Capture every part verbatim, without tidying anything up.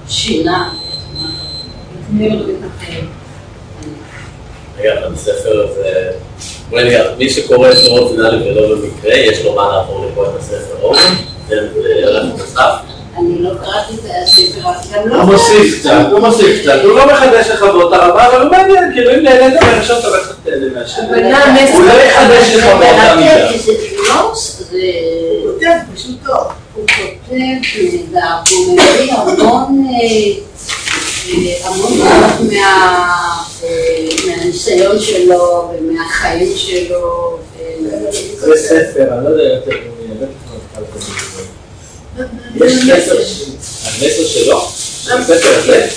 שינה, התמיר לו את החיים. רגע, הספר הזה, בואי נגיד, מי שקורא את שורות סינאלי ולא במקרה, יש לו מה לעבור לקרוא את הספר אורן, זה הולך נוסף. אני לא קראתי את הספר, גם לא... הוא מוסיף קצת, הוא מוסיף קצת, הוא לא מחדש לך באותה רבה, אבל הוא מעניין, כאילו אם נהנית מהראשון אתה הולך לתהנה מהשני. הוא לא יחדש לך באותה מידה. זה גלוס, זה... הוא כותב, פשוט טוב. הוא כותב נהדר, הוא מביא המון... המון מהניסיון שלו ומהחיים שלו. זה ספר, אני לא יודע יותר, אני אבט לך על זה. יש ספר, המסר שלו, הספר הזה,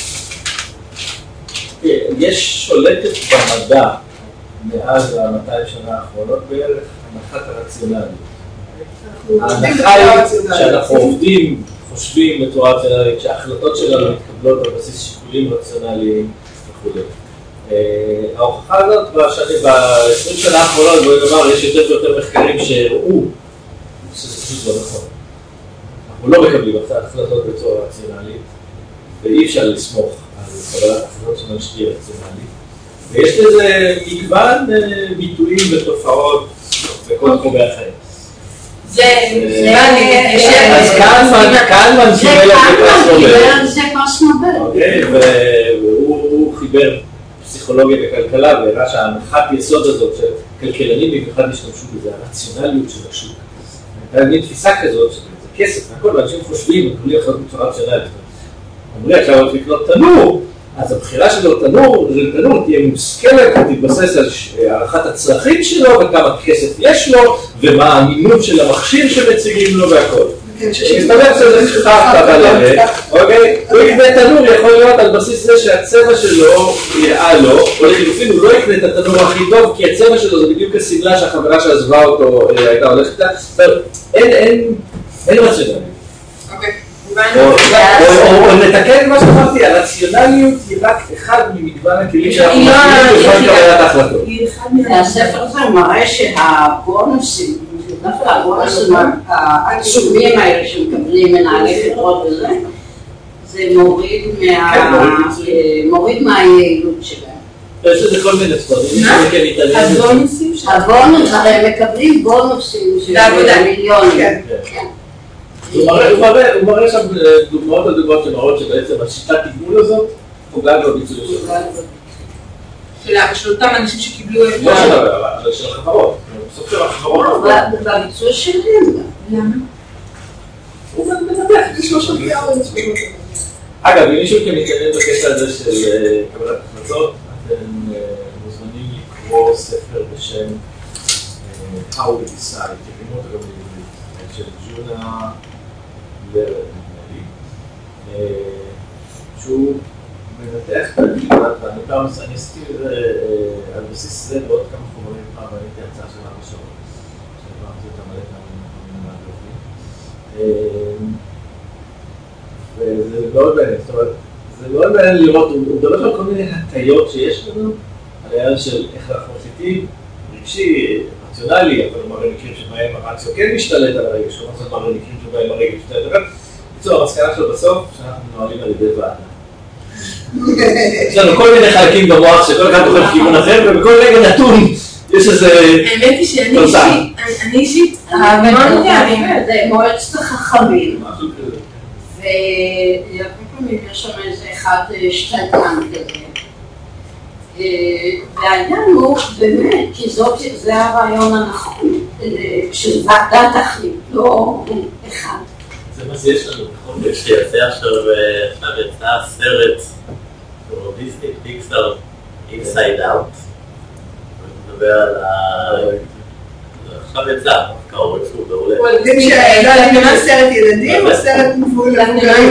יש שולטת במדע מאז ה-מאתיים שנה האחרונות בערך הנחת הרציונלית. ההנחה היא שאנחנו עובדים, חושבים בצורה רציונלית, שההחלטות שלנו מתקבלות על בסיס שיקולים רציונליים וכו'. ההוכחה הזאת ב-עשרים שנה האחרונות, בואי נאמר, יש יותר ויותר מחקרים שהראו שזה פשוט לא נכון. אנחנו לא מקבלים החלטות בצורה רציונלית, ואי אפשר לסמוך על קבלת החלטות שלנו שתהיה רציונלית. ויש לזה מגוון ביטויים ותופעות בכל תחומי החיים. זה, אז קלמן קיבל זה פרס נובל. אוקיי, והוא חיבר פסיכולוגיה וכלכלה, והראה שההנחת יסוד הזאת של כלכלנים במיוחד השתמשו בזה, הרציונליות של השוק. הייתה לי תפיסה כזאת, שזה כסף, והכל, ואנשים חושבים, יכולים לחיות בצורה רציונלית. אומרים, עכשיו הולך לקנות תנור, אז הבחירה שלו תנור, זה תנור תהיה מושכלת, תתבסס על הערכת הצרכים שלו, וכמה כסף יש לו, ומה האמינות של המכשיר שמציגים לו והכל. מסתבר שזה שכח בלב, אוקיי? הוא יקנה תנור, יכול להיות על בסיס זה שהצבע שלו יראה לו, או לחילופין הוא לא יקנה את התנור הכי טוב, כי הצבע שלו זה בדיוק הסמלה שהחברה שעזבה אותו הייתה הולכת לה. אין רציונליות. אוקיי. או נתקן מה שאמרתי, הרציונליות היא רק אחד ממגוון הכלים שאנחנו מכירים בכל קבלת ההחלטות. הספר הזה מראה שהבונוסים, דווקא הבונוסים העצומים האלה שמקבלים מנהלי חברות וזה, זה מוריד מהיעילות שלהם. יש לזה כל מיני ספרים. הבונוסים שלהם. הבונוס, הרי הם מקבלים בונוסים של מיליונים. הוא מראה שם דוגמאות על דוגמאות שמראות שבעצם השיטת תגמול הזאת פוגעת בביצוע שלו. של אותם אנשים שקיבלו את... לא של הרע, אבל של החברות. בסוף של החברות. בביצוע שלהם גם. למה? הוא מנתח, יש לו שם פיאר. אגב, אם מישהו כמתעניין בקטע הזה של קבלת החלטות, אתם מוזמנים לקרוא ספר בשם How We Decide, תקרימו אותו גם בעברית, של ג'ונה לרד, שהוא מנתח את הכיוון, ואני פעם אני עשיתי על בסיס זה ועוד כמה חומרים פעם, הייתי הרצאה של ארבע שעות, שהעברתי אותה מלא כמה מהגרפים. וזה מאוד מעניין, זאת אומרת, זה מאוד מעניין לראות, הוא מדבר על כל מיני הטיות שיש לנו, על העניין של איך אנחנו מחליטים, רגשי, רציונלי, אבל הוא מראה מקרים שבהם הרציו כן משתלט על הרגש, הוא מראה מקרים שבהם הרגש משתלט על הרגש. בצורה, המסקנה שלו בסוף, שאנחנו מנוהלים על ידי ועדה. יש לנו כל מיני חלקים במוח שכל אחד בוחר כיוון אחר, ובכל רגע נתון יש איזה... האמת היא שאני אישית, אני אישית, המון פעמים, זה מועצת החכמים. והרבה פעמים יש שם איזה אחד שתלטן כזה. והעניין הוא באמת, כי זה הרעיון הנכון, שוועדה תחליט, לא אחד. זה מה שיש לנו, נכון? יש יצא עכשיו, עכשיו יצא סרט, כמו דיסני, פיקסאר, אינסייד אאוט. אני מדבר על ה... עכשיו יצא, קרוב, שוב, מעולה. הוא יודעים שהגנה סרט ילדים או סרט מבול?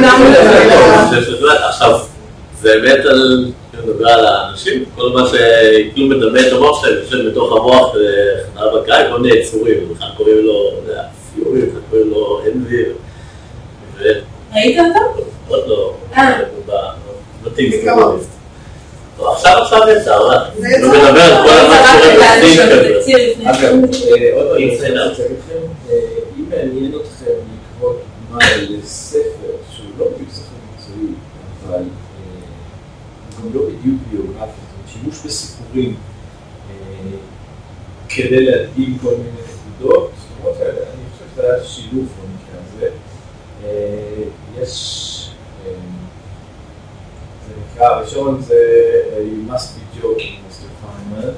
עכשיו, זה באמת על... אני מדבר על האנשים, כל מה שכלום מדמה את המוח שלהם, יושב בתוך המוח וחנר בקראי, כל מיני יצורים, וכאן קוראים לו, פיורי, וכאן קוראים לו אנבי. ראית אותו? עוד לא, בטינג סטוריסט. עכשיו עכשיו יצא, אבל הוא מדבר על כל המחקרים בטינג כזה. אגב, עוד אני רוצה להציג אתכם, אם מעניין אתכם לקרוא מה לספר שהוא לא בדיוק ספר מקצועי, דיוק ביוגרפי, שימוש בסיפורים כדי להדגים כל מיני נקודות, זאת אומרת, אני חושב שזה היה שילוב במקרה הזה. יש, זה נקרא, הראשון זה You must be joking, מיסטר פיינמן,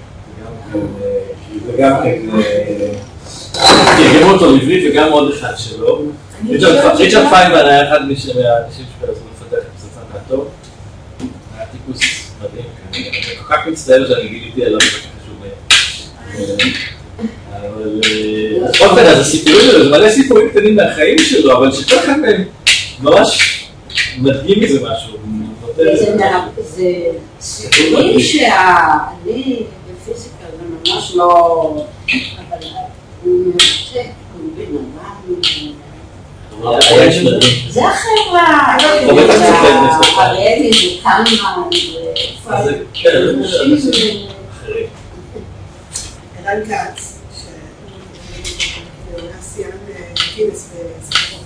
וגם כן, תרגמו אותו לעברית וגם עוד אחד שלו. ריצ'רד פיינמן היה אחד מהאנשים שפרצו לפתח את פצצת האטום. היה טיפוס מדהים, אני כל כך מצטער שאני גיליתי עליו חשוב מהם. אבל עוד פעם, אז הסיפורים שלו, זה מלא סיפורים קטנים מהחיים שלו, אבל שכל אחד מהם ממש מדגים מזה משהו. זה סיפורים שאני בפיזיקה זה ממש לא, אבל הוא מרתק, הוא בן אדם, זה החברה, הראלי, זה קלמן, זה כן, זה אחרים. ערן כץ, שהוא נסיין קינס בספרו.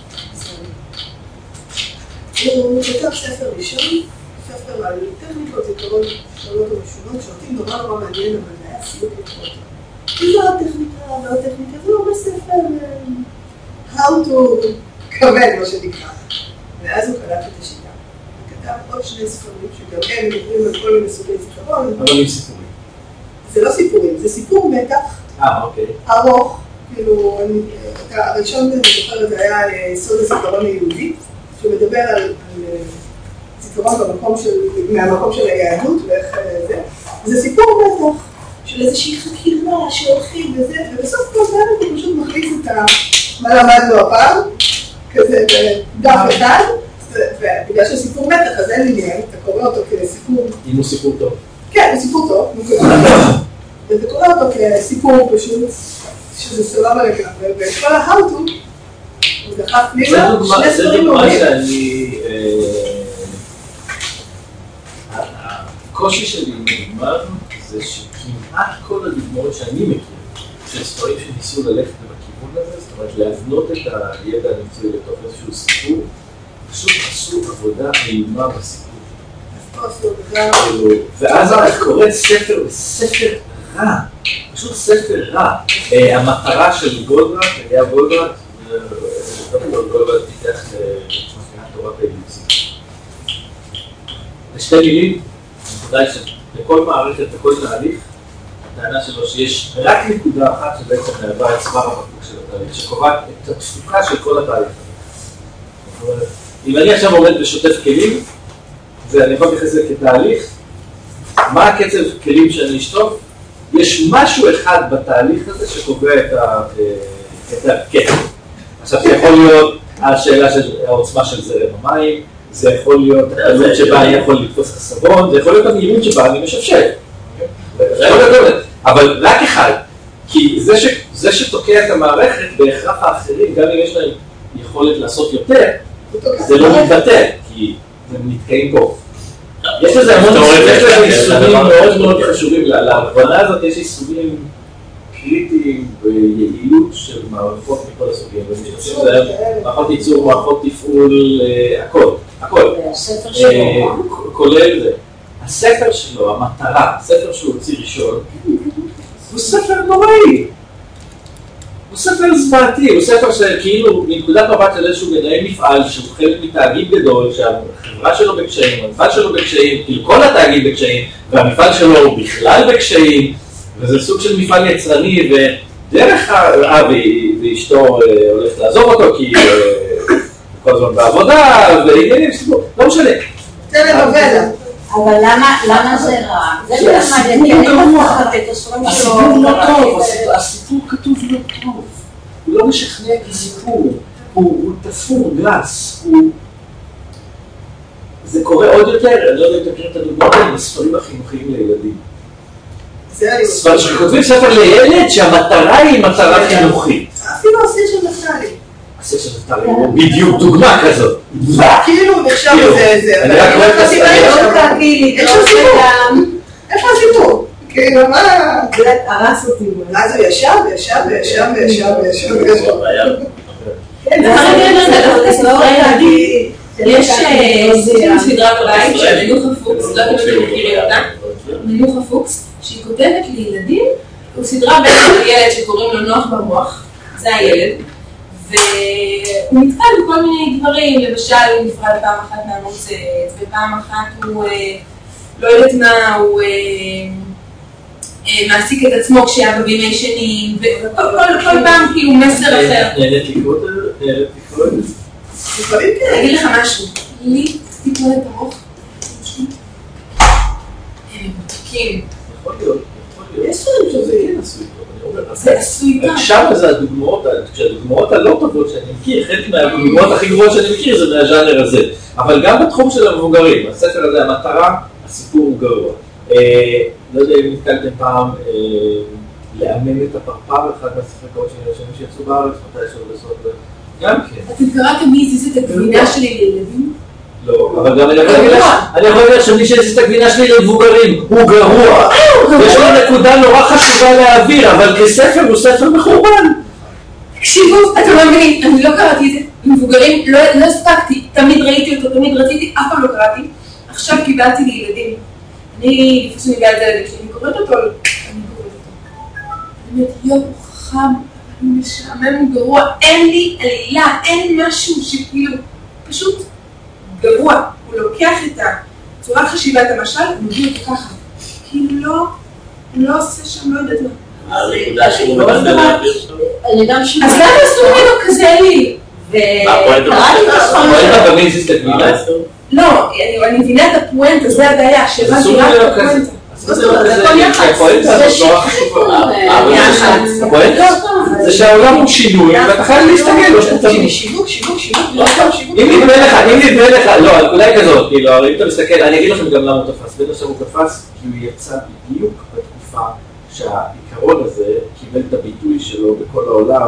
הוא כתב ספר ראשון, ספר על טכניקות זיכרון שונות ומשונות, שאותי נורא נורא מעניין, אבל זה היה סיוט לקרוא אותו. כי זו הטכניקה, זו הטכניקה, זה לא בספר how to כבד, מה שנקרא. ואז הוא קלט את השיטה. הוא כתב עוד שני ספרים, שגם הם מדברים על כל מיני סוגי זיכרון. אבל עם סיפורים. זה לא סיפורים, זה סיפור מתח. אה, אוקיי. ארוך, כאילו, הראשון אני זוכרת, זה היה יסוד הזיכרון היהודי, שמדבר על, על זיכרון במקום של, מהמקום של היהדות ואיך זה. זה סיפור מתח של איזושהי חקירה שהולכים וזה, ובסוף כל זה אני פשוט מכניס את מה למדנו הפעם, כזה בדף אחד, ובגלל שסיפור מתח אז אין עניין, אתה קורא אותו כסיפור... אם הוא סיפור טוב. כן, הוא סיפור טוב, ואתה קורא אותו כסיפור פשוט, שזה סבבה לגמרי, וכל ה-how-to הוא דחף פנימה, שני ספרים דוגמה עולים. שאני... הקושי שלי עם הדוגמה זה שכמעט כל הדוגמאות שאני מכיר, של ספרים שניסו ללכת בכיוון הזה, זאת אומרת להבנות את הידע המקצועי לתוך איזשהו סיפור, פשוט עשו עבודה איומה בסיפור. ואז איך קוראת ספר, ספר רע, פשוט ספר רע. המטרה של גולדברט, היה גולדברט, גולדברט פיתח תורת האילוצים. לשתי מילים, הנקודה היא שלכל מערכת, לכל תהליך, הטענה שלו שיש רק נקודה אחת שבעצם מהווה את צוואר הבקבוק של התהליך, שקובעת את התפוקה של כל התהליך. אם אני עכשיו עומד בשוטף כלים, ואני יכול להתייחס לזה כתהליך, מה הקצב כלים שאני אשטוף? יש משהו אחד בתהליך הזה שקובע את הקצב. עכשיו זה יכול להיות השאלה של העוצמה של זרם המים, זה יכול להיות העלות שבה אני יכול לתפוס את הסבון, זה יכול להיות המהירות שבה אני משפשף. אבל רק אחד, כי זה שתוקע את המערכת בהכרח האחרים, גם אם יש להם יכולת לעשות יותר, זה לא מתבטא, כי זה מתקיים פה. יש לזה המון יישומים מאוד מאוד חשובים, להבנה הזאת יש יישומים קריטיים ויעילות של מערכות מכל הסוגים, ומשתמשים בהם מערכות ייצור, מערכות תפעול, הכל, הכל. הספר שלו, כולל זה. הספר שלו, המטרה, הספר שהוא הוציא ראשון, הוא ספר נוראי. הוא ספר זוועתי, הוא ספר שכאילו מנקודת מבט של איזשהו מנהל מפעל שהוא חלק מתאגיד גדול, שהחברה שלו בקשיים, המפעל שלו בקשיים, כאילו כל התאגיד בקשיים, והמפעל שלו הוא בכלל בקשיים, וזה סוג של מפעל יצרני, ודרך האב ואשתו הולכת לעזוב אותו, כי כל הזמן בעבודה, ועניינים, לא משנה. תן לבבלה. אבל למה זה רע? זה הסיפור לא לא טוב, הסיפור כתוב לא טוב, הוא לא משכנע כסיפור, הוא תפור, גס, זה קורה עוד יותר, אני לא יודע אם תכיר את הדוגמאות האלה, בספרים החינוכיים לילדים. שכותבים ספר לילד שהמטרה היא מטרה חינוכית. אפילו הסיר של נפתלי. הסיר של נפתלי הוא בדיוק דוגמה כזאת. כאילו נחשב לזה, אני רק רואה את הספר. איפה הסיפור? איפה הסיפור? כאילו מה? זה הרס אותי. אז הוא ישב וישב וישב וישב וישב וישב. יש סדרה בבית של מנוח הפוקס אז לא יודעת אם אתם מכירים אותה, מנוחה פוקס, שהיא כותבת לילדים, הוא סדרה בין ילד שקוראים לו נוח במוח, זה הילד, והוא נתקל בכל מיני דברים, למשל הוא נפרד פעם אחת מהמוצץ, ופעם אחת הוא, לא יודעת מה, הוא מעסיק את עצמו כשהיה בימי שנים, וכל פעם כאילו מסר אחר. נהלת לקרוא את זה? נהלת לקרוא את זה? אני אגיד לך משהו, לי תקרוא את המוח, הם מתוקים. יכול להיות, יכול להיות. יש סרט שזה כן עשוי טוב. זה עשוי טוב. שם זה הדוגמאות, כשהדוגמאות הלא טובות שאני מכיר, חלק מהדוגמאות הכי גבוהות שאני מכיר זה מהז'אנר הזה. אבל גם בתחום של המבוגרים, הספר הזה, המטרה, הסיפור הוא גרוע. לא יודע אם נתקלתם פעם לאמן את הפרפר, אחד מהספקות שנים שיצאו בארץ, מתי יש עוד לעשות זה. גם כן. אתם קראתם מי הזיז את הגבינה שלי לילדים? לא, אבל גם אני יכול להגיד שמי שהזיז את הגבינה שלי למבוגרים הוא גרוע. יש לו נקודה נורא חשובה להעביר, אבל כספר הוא ספר מחורבן. תקשיבו, אתם לא מבינים, אני לא קראתי את זה, מבוגרים, לא הספקתי, תמיד ראיתי אותו, תמיד רציתי, אף פעם לא קראתי. עכשיו קיבלתי לילדים. אני, לפני שאני מביאה את זה לילדים, כשאני קוראת אותו, אני קוראת אותו. אני אומרת, יום חם, אני משעמם, הוא גרוע, אין לי עלילה, אין משהו שכאילו, פשוט גרוע. הוא לוקח את הצורת חשיבת המשל, הוא מביא אותו ככה. כאילו לא, הוא לא עושה שם, לא יודעת מה. הנקודה שהוא מדבר להעביר שם? אני גם שמונה. אז למה עשו ממנו כזה לי? וקראתי את הספר. פואנטה במין זיז את הגבינה? לא, אני מבינה את הפואנטה, זה הבעיה, שבא דירה את הפואנטה. זה שהעולם הוא שינוי, ואתה חייב להסתכל, לא שאתה תמיד. שיווק, שיווק, שיווק, אם נדמה לך, אם נדמה לך, לא, הנקודה היא כזאת, כאילו, אם אתה מסתכל, אני אגיד לכם גם למה הוא תפס, בין השאר הוא תפס, כי הוא יצא בדיוק בתקופה שהעיקרון הזה קיבל את הביטוי שלו בכל העולם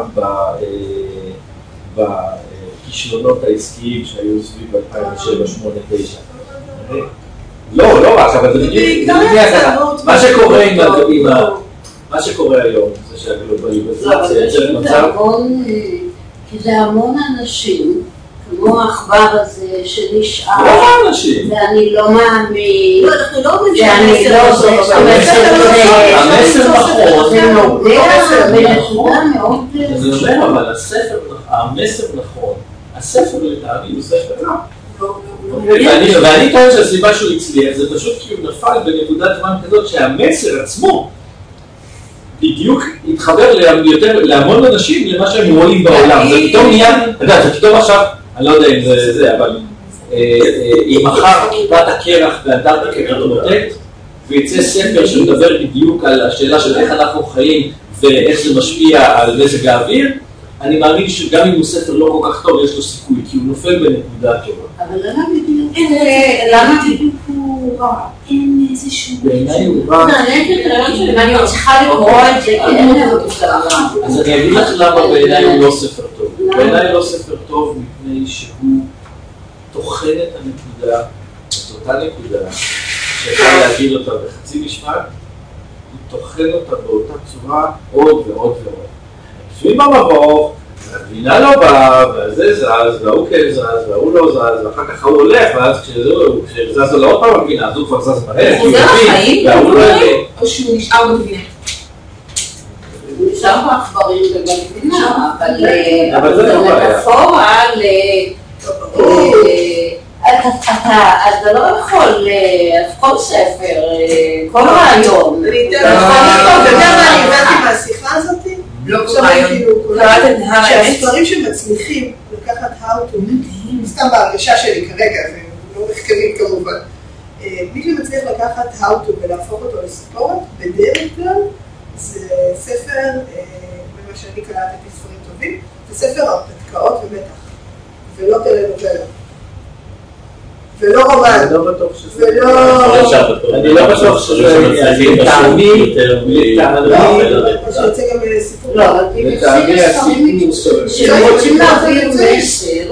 בכישלונות העסקיים שהיו סביב אלפיים ושבע, שמונה, תשע. לא, לא רק, אבל זה בדיוק, מה שקורה עם ה... מה שקורה היום זה שהגלובליזציה יוצרת מצב... כי זה המון אנשים, כמו העכבר הזה שנשאר, לא אנשים. ואני לא מאמין, לא, אנחנו לא אומרים ואני לא זוכר, המסר נכון, זה נוגע בנקודה מאוד... זה אומר, אבל הספר, המסר נכון, הספר לטעמי הוא ספר רע. ואני טוען שהסיבה שהוא הצליח זה פשוט כי הוא נפל בנקודת זמן כזאת שהמסר עצמו בדיוק התחבר להמון אנשים למה שהם רואים בעולם. זה פתאום נהיה, אתה יודע, זה פתאום עכשיו, אני לא יודע אם זה זה, אבל אם מחר כיפת הקרח באנטארקטיקה תתמוטט ויצא ספר שמדבר בדיוק על השאלה של איך אנחנו חיים ואיך זה משפיע על מזג האוויר, אני מאמין שגם אם הוא ספר לא כל כך טוב, יש לו סיכוי, כי הוא נופל בנקודה טובה. אבל למה בדיוק? למה בדיוק הוא רע? אין איזשהו... בעיניי הוא רע. אני צריכה לקרוא את זה, כי אין לזה בשלחה. אז אני אגיד לך למה בעיניי הוא לא ספר טוב. בעיניי לא ספר טוב מפני שהוא טוחן את הנקודה, את אותה נקודה, שאפשר להגיד אותה בחצי משפט, הוא טוחן אותה באותה צורה עוד ועוד ועוד. יושבים במבוך, הגבינה לא באה, וזה זז, והוא כן זז, והוא לא זז, ואחר כך הוא הולך, ואז כשזז לו עוד פעם הגבינה, אז הוא כבר זז מהר, הוא חוזר לחיים, והוא לא יודע. או שהוא נשאר בגבינה? הוא נשאר בעכברים ובגבינה, אבל זה לא בעיה. מטאפורה ל... אתה לא יכול, כל ספר, כל רעיון. אני אתן לך, אתה יודע מה אני הבנתי מהשיחה הזאת? לא כל רעיון. שהספרים שמצליחים לקחת how to, סתם בהרגשה שלי כרגע, זה לא מחקרים כמובן, מי שמצליח לקחת how to ולהפוך אותו לספורת, בדרך כלל זה ספר, במה שאני קראתי ספרים טובים, זה ספר הרפתקאות ומתח, ולא טלנובלה. ולא רומן, ולא... אני לא בטוח שזה לטעמי, שיוצא גם סיפור. לא, אבל תמצאי ספרים שרוצים להעביר מסר.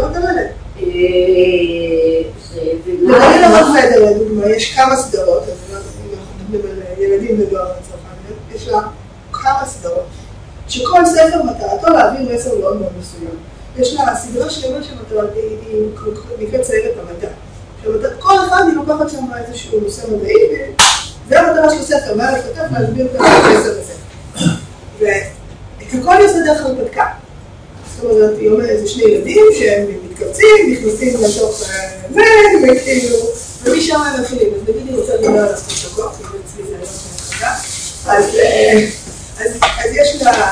אני לא מפחד, לדוגמה, יש כמה סדרות, אז אנחנו מדברים על ילדים ונוער בצרפת, יש לה כמה סדרות, שכל ספר מטרתו להעביר מסר מאוד מאוד מסוים. יש לה סדרה שלמה שמטרה, היא נקראת סיירת המדע, כל אחד היא לוקחת שם איזשהו נושא מדעי, וזה המטרה של הספר, מה לכתב להסביר את הספר בספר. ואת הכל היא עושה דרך הרפתקה. זאת אומרת, היא אומרת, זה שני ילדים שהם מתכווצים, נכנסים לתוך זה, וכאילו, ומשם הם מתחילים. אז נגיד היא רוצה לדבר על הספורטקות, כי אצלי זה לא שני חדש. אז יש לה,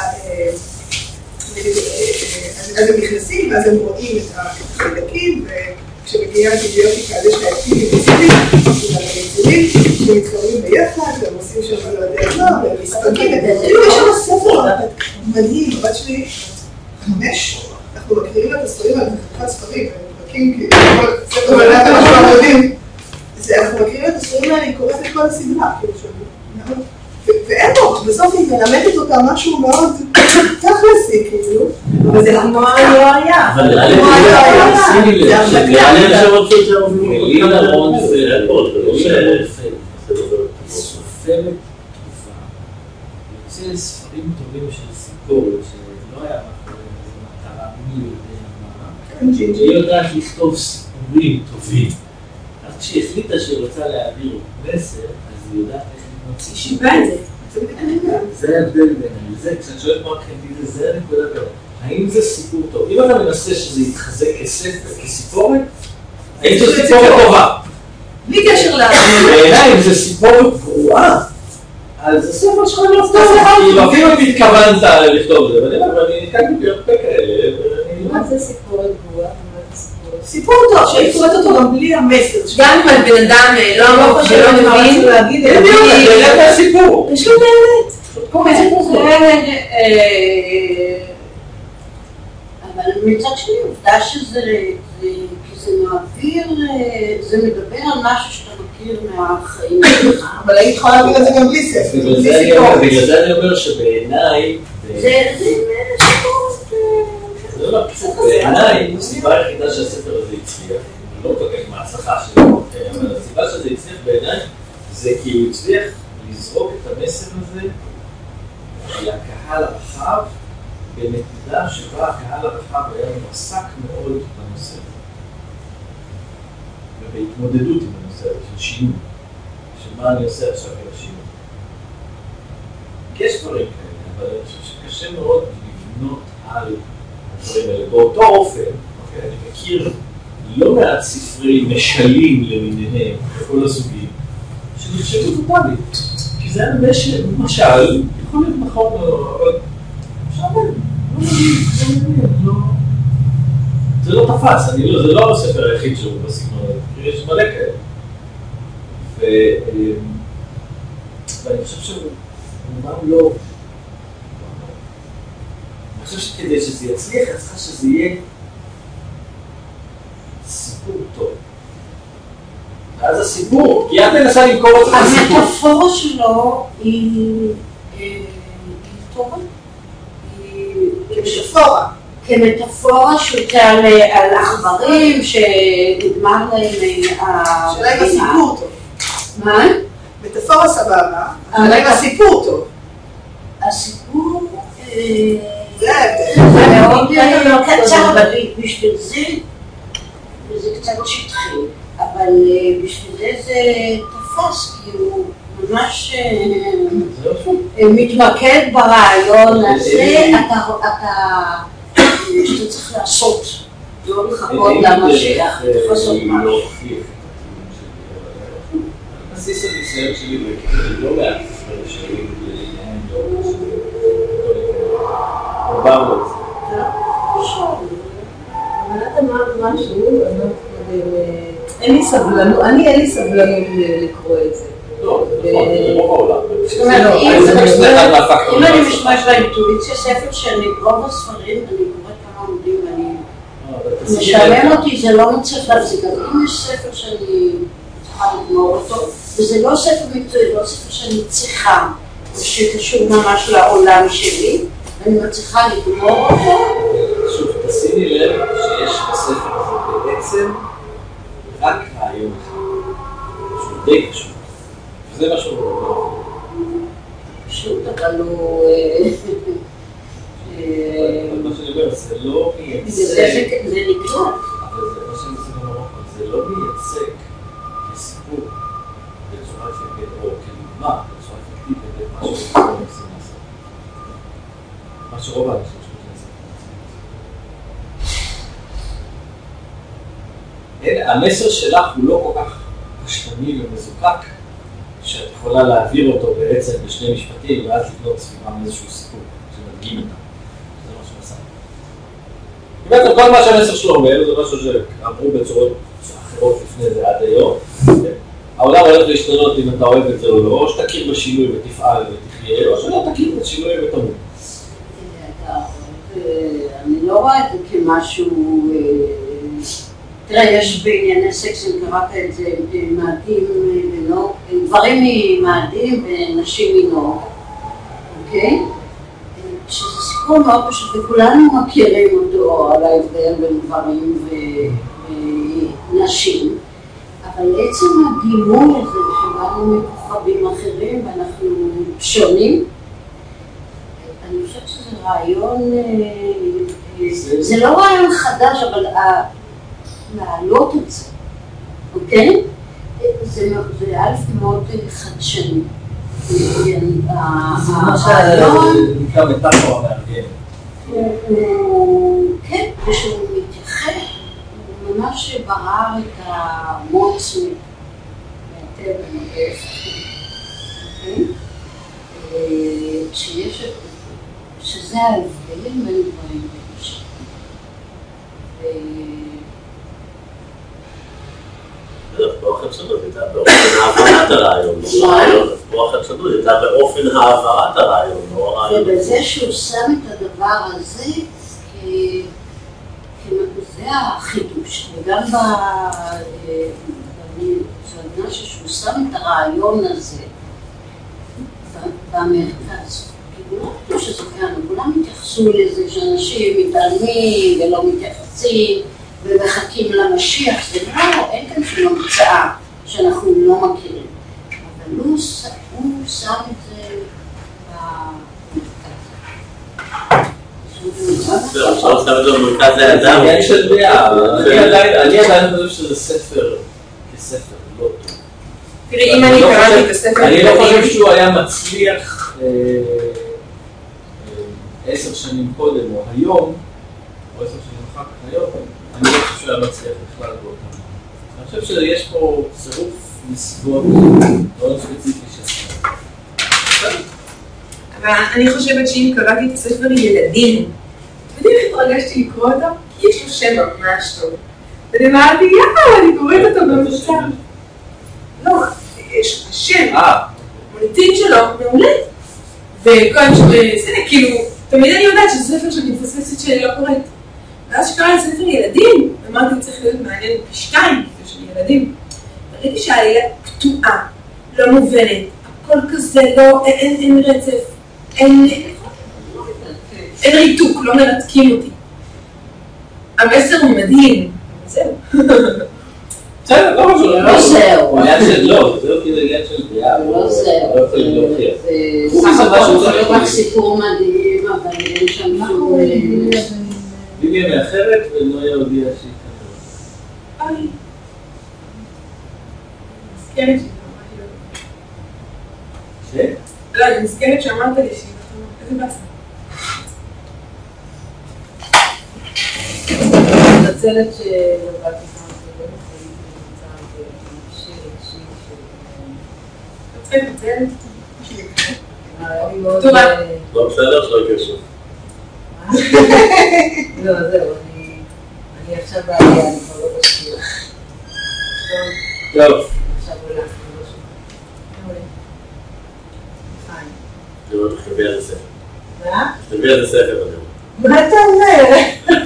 אז הם נכנסים, ואז הם רואים את החיידקים, וכשמגיעה אנטיביוטיקה, אז יש לה אקטיבים וסיבים, וסיבים שמתחברים ביחד, והם עושים שם על הדרך נוער, והם מספקים את זה. יש שם ספר מדהים, הבת שלי חמש, אנחנו מכירים את הספרים על חתיכת ספרים, ומקים כי כל ספר מלאת אנחנו יודעים, אנחנו מכירים את הספרים האלה, היא קוראת את כל הסדרה, כאילו שם, ואין לו, בסוף היא מלמדת אותה משהו מאוד תכלסי, כאילו, וזה כמו לא היה. אבל נראה לי נראה לי עכשיו פשוט זה מלינה רון פלד, סופרת תקופה, יוצא ספרים טובים של סיפור, שלא היה מטרה מי יודע מה, היא יודעת לכתוב סיפורים טובים. אז כשהיא החליטה שהיא רוצה להעביר מסר, אז היא יודעת איך היא שיבה את זה. זה ההבדל ביניהם, זה, כשאת שואלת מה קרדיט, זה הנקודה ביניהם. האם זה סיפור טוב? אם אתה מנסה שזה יתחזק כספר, כסיפורת, האם זה סיפורת טובה? בלי קשר לה... בעיניי, אם זה סיפורת גרועה, אז הספר שלך לא טוב. כאילו, אפילו אם התכוונת לכתוב את זה, ואני אומר, אני נתקעתי ביותר כאלה, מה זה סיפורת גרועה? סיפור טוב, שהיא קוראת אותו גם בלי המסר. גם אם על בן אדם לא אמור שלא מבין, להגיד, אני יודעת את הסיפור. יש לו באמת. אבל מצד שני, עובדה שזה, כי זה מעביר, זה מדבר על משהו שאתה מכיר מהחיים שלך. אבל היית יכולה להגיד את זה גם בלי ספר. בגלל זה אני אומר שבעיניי... זה סיפור. זה לא קצת בעיניי, הסיבה היחידה שהספר הזה הצליח, לא תוקף מההצלחה שלו, אבל הסיבה שזה הצליח בעיניי, זה כי הוא הצליח לזרוק את המסר הזה לקהל הרחב, בנקודה שבה הקהל הרחב היה מועסק מאוד בנושא, ובהתמודדות עם הנושא הזה של שינוי, של מה אני עושה עכשיו עם השינוי. יש דברים כאלה, אבל אני חושב שקשה מאוד לבנות על הדברים האלה. באותו אופן, אוקיי, אני מכיר לא מעט ספרי משלים למיניהם, בכל הסוגים, שנחשבו טוטאלית. כי זה היה משל, יכול להיות נכון, אבל שעבד, לא מבין, לא... זה לא תפס, זה לא הספר היחיד שהוא בסגנון, יש מלא כאלה. ואני חושב שהוא אמנם לא... אני חושב שכדי שזה יצליח, אני צריכה שזה יהיה סיפור טוב. ואז הסיפור, כי את מנסה למכור את הסיפור. המטאפורה שלו היא טובה. כמטאפורה. כמטאפורה שאותה על עכברים שנגמר להם... שאלה עם הסיפור טוב. מה? מטאפורה סבבה, שאלה עם הסיפור טוב. הסיפור... זה מאוד קצר, אבל בשביל זה, וזה קצת שטחי, אבל בשביל זה זה תפס, כי הוא ממש מתמקד ברעיון הזה, שאתה צריך לעשות, לא לחכות למשיח, אתה צריך לעשות משהו. בסיס הניסיון שלי, לא מעט ספר שלי, עברנו את זה. אבל אתה אמרת משהו, אין לי סבלנות, אני אין לי סבלנות לקרוא את זה. לא, זה נכון, זה רוב העולם. אם אני משמש באינטואיציה, ספר שאני, רוב הספרים, אני קוראת כמה עמודים ואני משעמם אותי, זה לא מצליח להפסיק. אבל אם יש ספר שאני צריכה לגמור אותו, וזה לא ספר מקצועי, לא ספר שאני צריכה, שקשור ממש לעולם שלי, אני מצליחה לגמור אותו. שוב, תשימי לב שיש בספר הזה בעצם רק רעיון אחד, שהוא די קשור. וזה מה שהוא אומר. פשוט, אבל הוא... מה שאני אומר, זה לא מייצג. זה נקלט. אבל זה מה שאני מנסה לומר, זה לא מייצג שרוב האנשים שלו אין, המסר שלך הוא לא כל כך פשטני ומזוקק, שאת יכולה להעביר אותו בעצם בשני משפטים, ואז לקנות סביבם איזשהו סיפור שמדגים אותם. זה מה שעשה. בעצם כל מה שהמסר שלו אומר, זה משהו שאמרו בצורות אחרות לפני זה עד היום. העולם הולך להשתנות אם אתה אוהב את זה או לא, או שתכיר בשינוי ותפעל ותחיה, או שלא תכיר בשינוי ותמות. אני לא רואה את זה כמשהו... תראה, יש בענייני סקס, אם קראת את זה, מאדים ונוג, גברים ממאדים ונשים מנוג, אוקיי? שזה סיפור מאוד פשוט, וכולנו מכירים אותו על ההבדל בין גברים ונשים, אבל עצם הדימוי הזה, שבאנו מכוכבים אחרים ואנחנו שונים, אני חושבת שזה רעיון, זה לא רעיון חדש, אבל להעלות את זה, אוקיי? זה אלף מאוד חדשני. הרעיון... זה נקרא מטאפורה מארגנת. כן, ושהוא מתייחד, הוא ממש ברר את המוץ מהטבע, אוקיי? שיש... שזה ההבדלים בין דברים ונשים. פה החדשנות הייתה באופן העברת הרעיון, לא רעיון, פה החדשנות הייתה באופן העברת הרעיון, לא רעיון. ובזה שהוא שם את הדבר הזה, זה החידוש, וגם בזמן שהוא שם את הרעיון הזה במרכז, כי לא חושב שזה כאן, כולם התייחסו לזה שאנשים מתעלמים ולא מתייחסים, ומחכים למשיח, זה לא, אין כאן שום המצאה שאנחנו לא מכירים. אבל הוא שם את זה במרכז. זהו, עכשיו שם את זה במרכז האדם. עניין של דעה, אני עדיין חושב שזה ספר כספר, לא טוב. תראי, אם אני קראתי את הספר... אני לא חושב שהוא היה מצליח עשר שנים קודם או היום, או עשר שנים אחר כך היום, אני לא חושב שהוא היה מצליח בכלל באותם. אני חושב שיש פה צירוף נסיבות מאוד ספציפי שעשה. אבל אני חושבת שאם קראתי את הספר ילדים, יודעים איך התרגשתי לקרוא אותו? כי יש לו שם ממש טוב. ואני אמרתי, יאללה, אני קוראת אותו במוצא. לא, יש שם, המוניטין שלו מעולה. וכל שזה, כאילו, תמיד אני יודעת שזה ספר שאני מפספסת שאני לא קוראת. ואז שקרא לספר ילדים, אמרתי, צריך להיות מעניין פי שתיים, זה של ילדים. ראיתי שהעלילה פתועה, לא מובנת, הכל כזה, לא, אין, אין רצף, אין, אין ריתוק, לא מרתקים אותי. המסר הוא מדהים, זהו. בסדר, לא חשוב, לא זהו. עניין של לא, זה לא כאילו עניין של דעה, לא זהו. לא יכול להוכיח. זה סך הכל זה רק סיפור מדהים, אבל אין שם שום... ביבי מאחרת ולא יהודיע שהיא ככה. אוי. נזכרת שהיא ש? לא, אני נזכרת שאמרת לי שהיא איזה בסה. אני מתנצלת שלא באתי כמה דברים, אני נמצא בשיר אישי של... רוצה לצלת? טובה. לא בסדר שלא יקשו. לא, זהו, אני עכשיו בעלייה, אני כבר לא בשיר. טוב. עכשיו עולה, אני לא שומע. חיים. לראות תכתבי על הספר. מה? תכתבי על הספר, אני אומר. מה אתה אומר?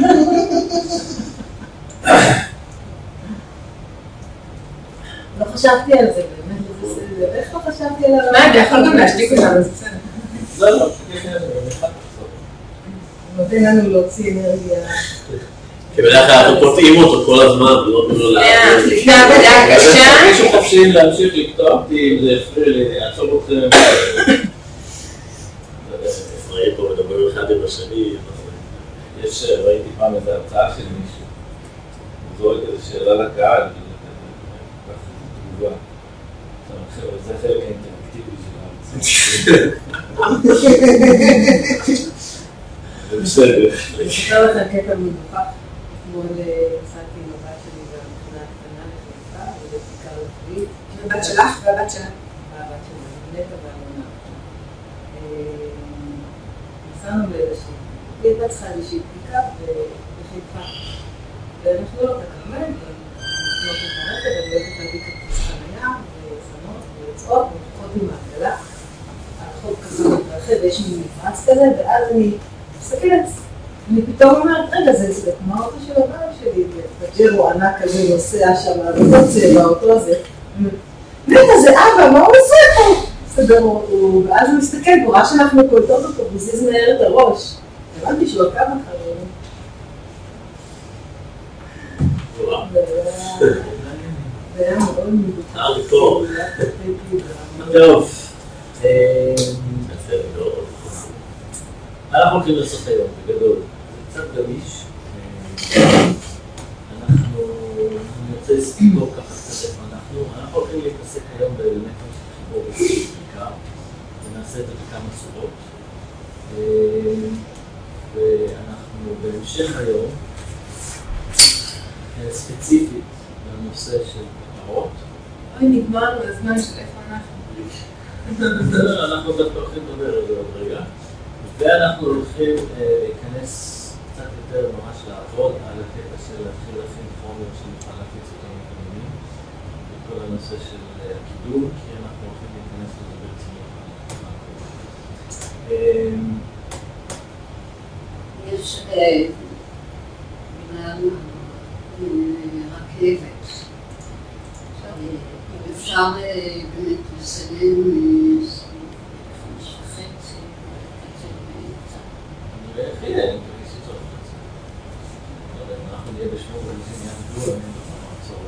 לא חשבתי על זה, באמת, איך לא חשבתי על הרעיון? מה, אתה יכול גם להשתיק אותנו, זה בסדר. לא, לא, תשתיק אותנו, במיוחד. נותן לנו להוציא אנרגיה. כי בדרך כלל אנחנו קוטעים אותו כל הזמן, ולא תנו לו להעביר. לפני עבודה קשה. מישהו חופשי להמשיך לקטוע אותי, אם זה הפריע לי, לעצור אתכם. אפרים פה מדברים אחד עם השני. יש, ראיתי פעם איזו הרצאה של מישהו, זורק איזו שאלה לקהל, תגובה. זה חלק האינטראקטיבי של ההרצאה. זה בסדר. אני אספר לכם קטע מגוחך. אתמול נסעתי עם הבת שלי במכינה הקטנה לחיפה, ובבדיקה רפואית. הבת שלך והבת שלך? הבת שלי, נטע והמונה. נסענו לאיזושהי, היא הייתה צריכה איזושהי בדיקה בחיפה. ואנחנו לא תקרמל, ונכנות את הרכב, ולכת להביא כרטיס חניה, וזנות, ויוצאות, ומפחות עם העגלה. הרחוב כזה מתרחב, ויש מין מפרץ כזה, ואז אני מסתכלת, אני פתאום אומרת, רגע, זה כמו האוטו של הבעל שלי, וג'רו ענק כזה נוסע שם, אותו צבע, אותו הזה. נטע, זה אבא, מה הוא עושה פה? מסתבר, ואז הוא מסתכל, הוא ראה שאנחנו קולטות אותו, וזיז מהר את הראש. הבנתי שהוא עקב אחרינו. זה היה מאוד מבוטח. טוב. אנחנו הולכים לסוף היום, בגדול. זה קצת גמיש. אנחנו נרצה לספור ככה קצת איפה אנחנו. אנחנו הולכים להתעסק היום באלמנטים של חיבור בעיקר. ונעשה את זה בכמה צורות. ואנחנו בהמשך היום, ספציפית לנושא של פרות. אוי, נגמרנו הזמן של איפה אנחנו. אנחנו דווקא הולכים לדבר על זה עוד רגע. ואנחנו הולכים להיכנס קצת יותר ממש לעבוד על הקטע של להתחיל להכין חומר שנוכל להפיץ אותם לפנימיים. וכל הנושא של הקידום, כי אנחנו הולכים להיכנס לזה ברצינות. יש בגלל רכבת. אם אפשר באמת לסיים חמש וחצי, אני לא יכולה, אני תמיד שצורך את זה. לא יודע, אם אנחנו נהיה בשמור ולזים יעמדו, אני לא יכול לעצור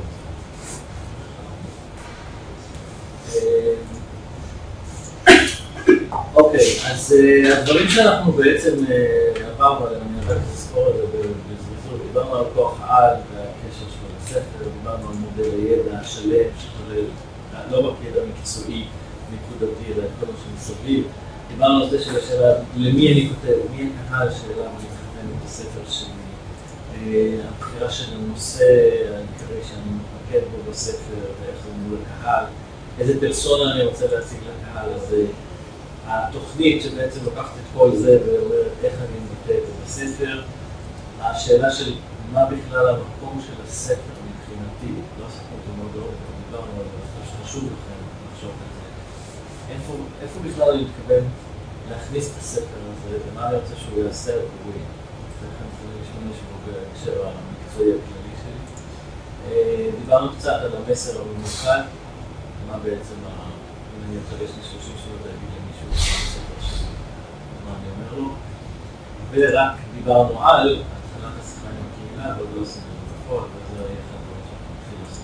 את זה. אוקיי, אז הדברים שאנחנו בעצם עברנו עליהם, אני רוצה לזכור את זה בזריזות, דיברנו על כוח העל והקשר שלו לספר, דיברנו על מודל הידע השלם שכולל לא רק ידע מקצועי, נקודתי, אלא את כל מה שמסביב. דיברנו על זה של השאלה למי אני כותב, מי הקהל שאליו אני מכוון את הספר שלי, הבחירה של הנושא העיקרי שאני מתמקד בו בספר ואיך זה מול הקהל, איזה פרסונה אני רוצה להציג לקהל הזה, התוכנית שבעצם לוקחת את כל זה ואומרת איך אני מבטא את זה בספר, השאלה של מה בכלל המקום של הספר מבחינתי, לא עשינו אותו מאוד אוהב, דיברנו על זה, שחשוב לכם לחשוב על זה. איפה, איפה בכלל אני מתכוון להכניס את הספר הזה, ומה אני רוצה שהוא יעשה עבורי. לכן אני משתמש בו בהקשר המקצועי הכללי שלי. דיברנו קצת על המסר הממוקד, מה בעצם, אם אני רוצה יש לי שלושים שנות להגיד למישהו בספר שלי, מה אני אומר לו. ורק דיברנו על התחלת השיחה עם הקהילה, אבל לא עושים את זה בפועל, וזה יהיה אחד הדברים שאנחנו נתחיל לעשות.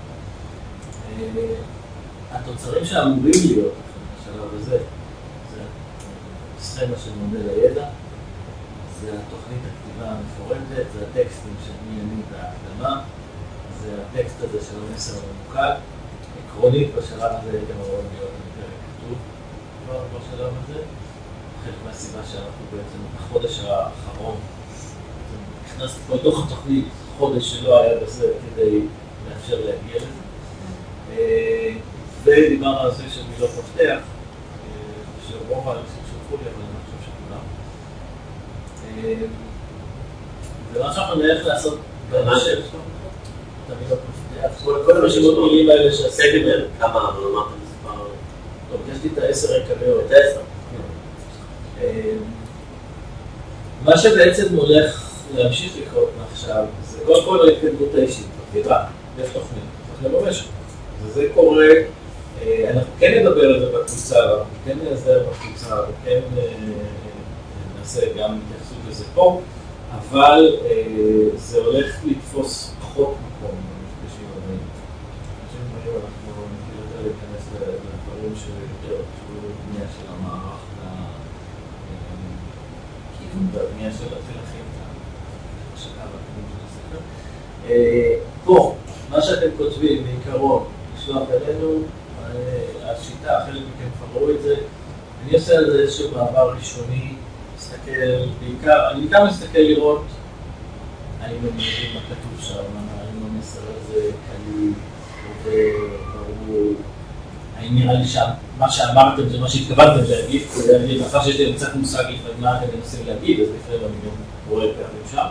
התוצרים שאמורים להיות בשלב הזה, זה סכמה של מודל הידע, זה התוכנית הכתיבה המפורטת, זה הטקסטים של מי אני וההקדמה, זה הטקסט הזה של המסר הממוקד. עקרונית בשלב הזה הייתם אמורים להיות בפרק כתוב כבר בשלב הזה. חלק מהסיבה שאנחנו בעצם בחודש האחרון, נכנסתי פה לתוך התוכנית, חודש שלא היה בזה כדי לאפשר להגיע לזה. ודיברנו על זה של מילות מפתח, שרוב האנשים שלחו לי, אבל אני חושב שכולם. ומה שאנחנו נלך לעשות בהמשך, את המילות מפתח, כל הרשימות מילים האלה שעשיתי מהם. כמה, אבל אמרת מספר? טוב, יש לי את העשר העיקריות. את העשר. מה שבעצם הולך להמשיך לקרות מעכשיו, זה קודם כל ההתקדמות האישית, בחירה, יש תוכנית, צריך לממש אותה. וזה קורה, אנחנו כן נדבר על זה בקבוצה, אנחנו כן נעזר בקבוצה, וכן נעשה גם התייחסות לזה פה, אבל זה הולך לתפוס פחות מקום במפגשים הבאים. במפגשים הבאים אנחנו נתחיל יותר להיכנס לדברים שיותר קשורים לבנייה של המערך והבנייה של להכין את ההשקה והקידום של הספר. פה, מה שאתם כותבים בעיקרון, לשלוח אלינו, השיטה, חלק מכם כבר ראו את זה, אני עושה על זה איזשהו מעבר ראשוני מסתכל, בעיקר, אני בעיקר מסתכל לראות האם אני מבין מה כתוב שם, האם המסר הזה קליל וברור, האם נראה לי שמה שאמרתם זה מה שהתכוונתם להגיד, אני מאחר שיש לי קצת מושג לפעמים מה אתם מנסים להגיד, אז לפעמים אני גם רואה פעמים שם.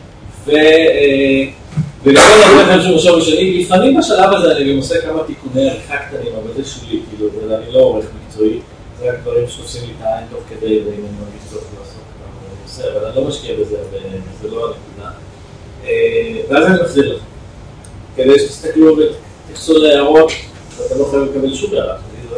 ולכל הרבה פעמים שהוא משהו ראשוני, לפעמים בשלב הזה אני גם עושה כמה תיקוני עריכה קטנים, אבל זה שולי, כאילו, אני לא עורך מקצועי, זה רק דברים שעושים לי את העין תוך כדי, ואם אני מרגיש צורך לעשות כמה אני עושה, אבל אני לא משקיע בזה, וזה לא הנקודה. ואז אני מחזיר לכם, כדי שתסתכלו ותכסו להערות, ואתה לא חייב לקבל שום הערה,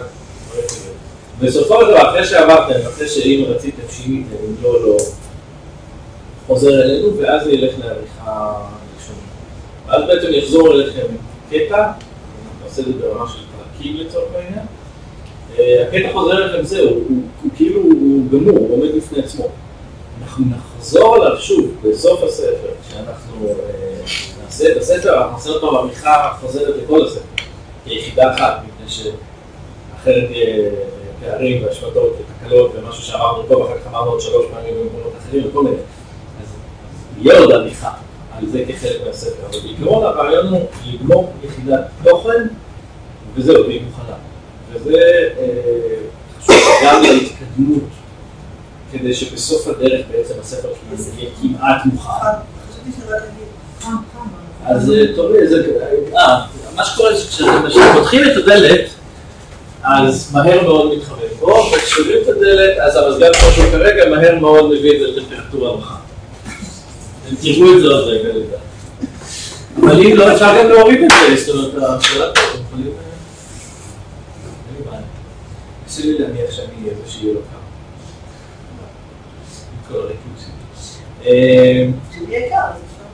בסופו של דבר, אחרי שעברתם, אחרי שאם רציתם שיניתם, אם לא, לא, חוזר אלינו, ואז זה ילך לעריכה ראשונה. ואז בעצם יחזור אליכם קטע, נעשה את זה ברמה של פרקים לצורך העניין. הקטע חוזר אליכם זהו, הוא, הוא, הוא כאילו, הוא גמור, הוא עומד בפני עצמו. אנחנו נחזור עליו שוב בסוף הספר, כשאנחנו אה, נעשה את הספר, אנחנו נעשה אותו בעריכה חוזרת לכל הספר, כיחידה אחת, מפני שאחרת יהיה פערים והשמטות ותקלות ומשהו שאמרנו פה, ואחר כך אמרנו עוד שלוש פעמים במקומות אחרים וכל מיני. אז יהיה עוד עריכה על זה כחלק מהספר, אבל בעיקרון הרעיון הוא לגמור יחידת תוכן, וזהו, והיא מוכנה. וזה אה, חשוב גם להתקדמות, כדי שבסוף הדרך בעצם הספר יהיה כמעט מוכן. חשבתי שזה רק להגיד, אז טוב, אה, מה שקורה זה כשאתם פותחים את הדלת, אז מהר מאוד מתחמם בו, וכששוברים את הדלת, אז המזגן כמו שהוא כרגע, מהר מאוד מביא את זה לטמפרטורה נוחה. הם תראו את זה עוד רגע לדעת. אבל אם לא, אפשר גם להוריד את זה, זאת אומרת, השאלה פה, אתם יכולים... אין לי בעיה. קשה לי להניח שאני אהיה זה שיהיה לו כמה. עם כל הריקוסים. שזה יהיה קר, זה אפשר.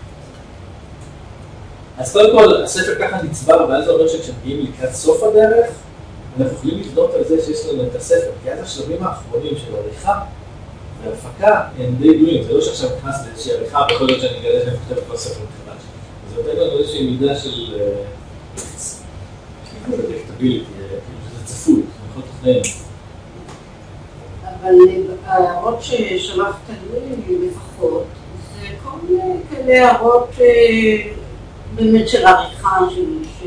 אז קודם כל, הספר ככה נצבר, ואז זה אומר שכשמגיעים לקראת סוף הדרך, אנחנו יכולים לבנות על זה שיש לנו את הספר, כי אז השלבים האחרונים של עריכה והפקה הם די גדולים, זה לא שעכשיו נכנס לאיזושהי עריכה, ויכול להיות שאני אגלה שאני כותב את כל הספר מחדש. אז זה נותן לנו איזושהי מידה של predictability, כאילו שזה צפוי, זה יכול לתכנן. אבל ההערות ששלחת לי לפחות, זה כל מיני כאלה הערות באמת של עריכה, של...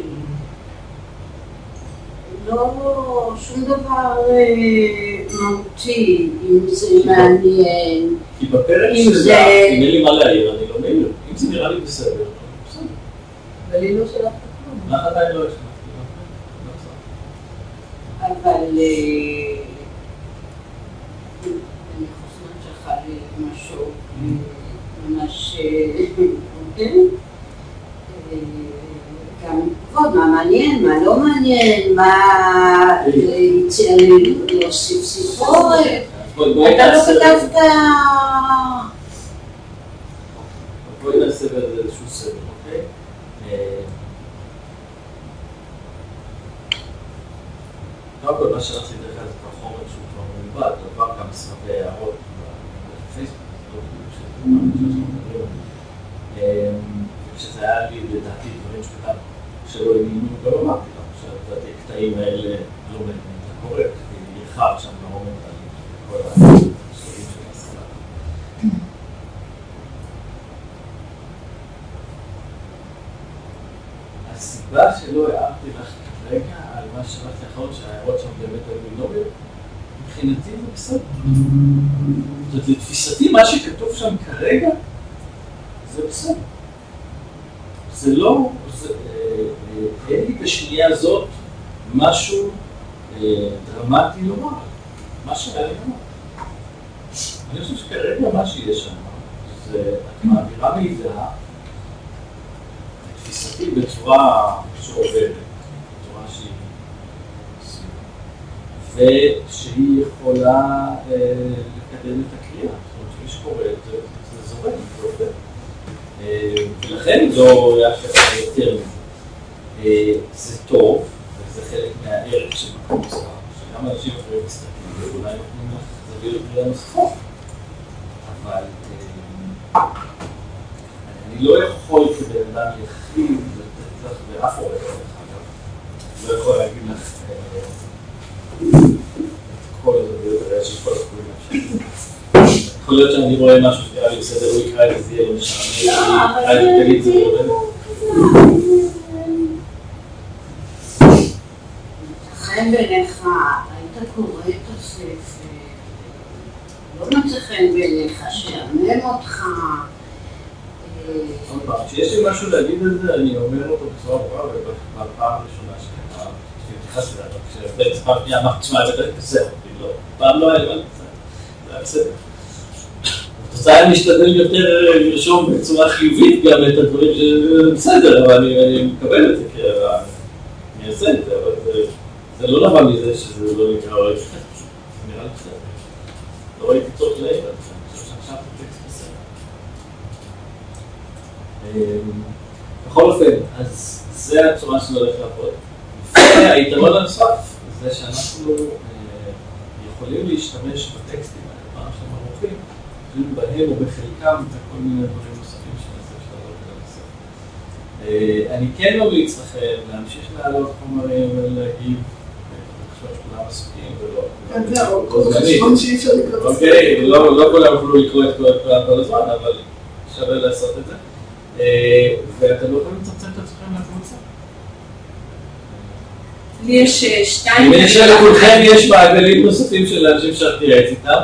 לא, שום דבר מהותי, אם זה מעניין. כי בפרק שלך, אם אין לי מה להעיר, אני לא מעיר. אם זה נראה לי בסדר, בסדר. אבל היא לא שלחת כלום. מה עדיין לא יש לך? אבל... אני חושבת שלך לי משהו ממש... כן? גם תגובות, מה מעניין, מה לא מעניין, מה להוסיף סיפורת. אתה לא כתבת... בואי נעשה באיזשהו סדר, אוקיי? קודם כל, מה שרציתי דרך כלל זה כבר חומר שהוא כבר מלבד, עבר גם סרטי הערות בפייסבוק, כשזה היה לי לדעתי דברים שכתב שלא עניינו, לא אמרתי לך, שלדעתי הקטעים האלה לא באמת אתה קורא, כי ירחב שם לא עומד על כל השלבים של הסרט. הסיבה שלא הערתי לך כרגע על מה ששמעתי אחרון שההערות שם באמת היו מינוריות, מבחינתי זה בסדר. זאת אומרת, לתפיסתי מה שכתוב שם כרגע זה בסדר. זה לא, אין לי בשנייה הזאת משהו דרמטי לומר, מה שהיה לי לומר. אני חושב שכרגע מה שיש שם, זה את מעבירה מידע, תפיסתי בצורה שעובדת, בצורה שהיא ושהיא יכולה לקדם את הקריאה. זאת אומרת, שמי שקורא את זה, זה זורק, זה עובד. ולכן זו ההשקעה יותר מזה. זה טוב, וזה חלק מהערך של מקום מסוים, שגם אנשים אחרים מסתכלים, ואולי נותנים לך זוויות קריאה נוספות. אבל אני לא יכול כבן אדם יחיד לתת לך באף עורך דרך אגב. לא יכול להגיד לך את כל הזוויות האלה של כל הכלים האפשריים. יכול להיות שאני רואה משהו שתראה לי בסדר, הוא יקרא את זה, לא משנה. לא, אבל תגיד זה לא. חן בעיניך, היית קורא את הספר, לא מצא חן בעיניך, שיעמם אותך. עוד פעם, כשיש לי משהו להגיד על זה, אני אומר אותו בצורה ברורה, ובפעם הראשונה שהתייחסתי לה, כשבאמת פעם פנייה אמרתי, תשמע, זה בסדר, פעם לא היה לי, זה היה בסדר. בתוצאה אני משתדל יותר לרשום בצורה חיובית גם את הדברים שבסדר, אבל אני מקבל את זה, כי אני אעשה את זה, אבל זה לא נבע מזה שזה לא נקרא או איזה, זה נראה לי בסדר. לא ראיתי צורך להעיר על זה, אני חושב שעכשיו זה טקסט בסדר. בכל אופן, אז זה הצורה שאני הולך לעבוד. והיתרון הנוסף זה שאנחנו יכולים להשתמש בטקסטים האלה, פעם שאתם ערוכים, בהם או בחלקם וכל מיני דברים נוספים שנעשה שללות לנושא. אני כן ממליץ לכם להמשיך להעלות חומרים ולהגיב, לחשוב שכולם עסוקים ולא... כן, זהו, כל חשבון שאי אפשר לקרוא את הספר. אוקיי, לא כולם יכולו לקרוא את כולם כל הזמן, אבל שווה לעשות את זה. ואתם לא יכולים לצמצם את עצמכם לקבוצה. לי יש שתיים... אם יש לכולכם יש מעגלים נוספים של אנשים שאת תראה איתם.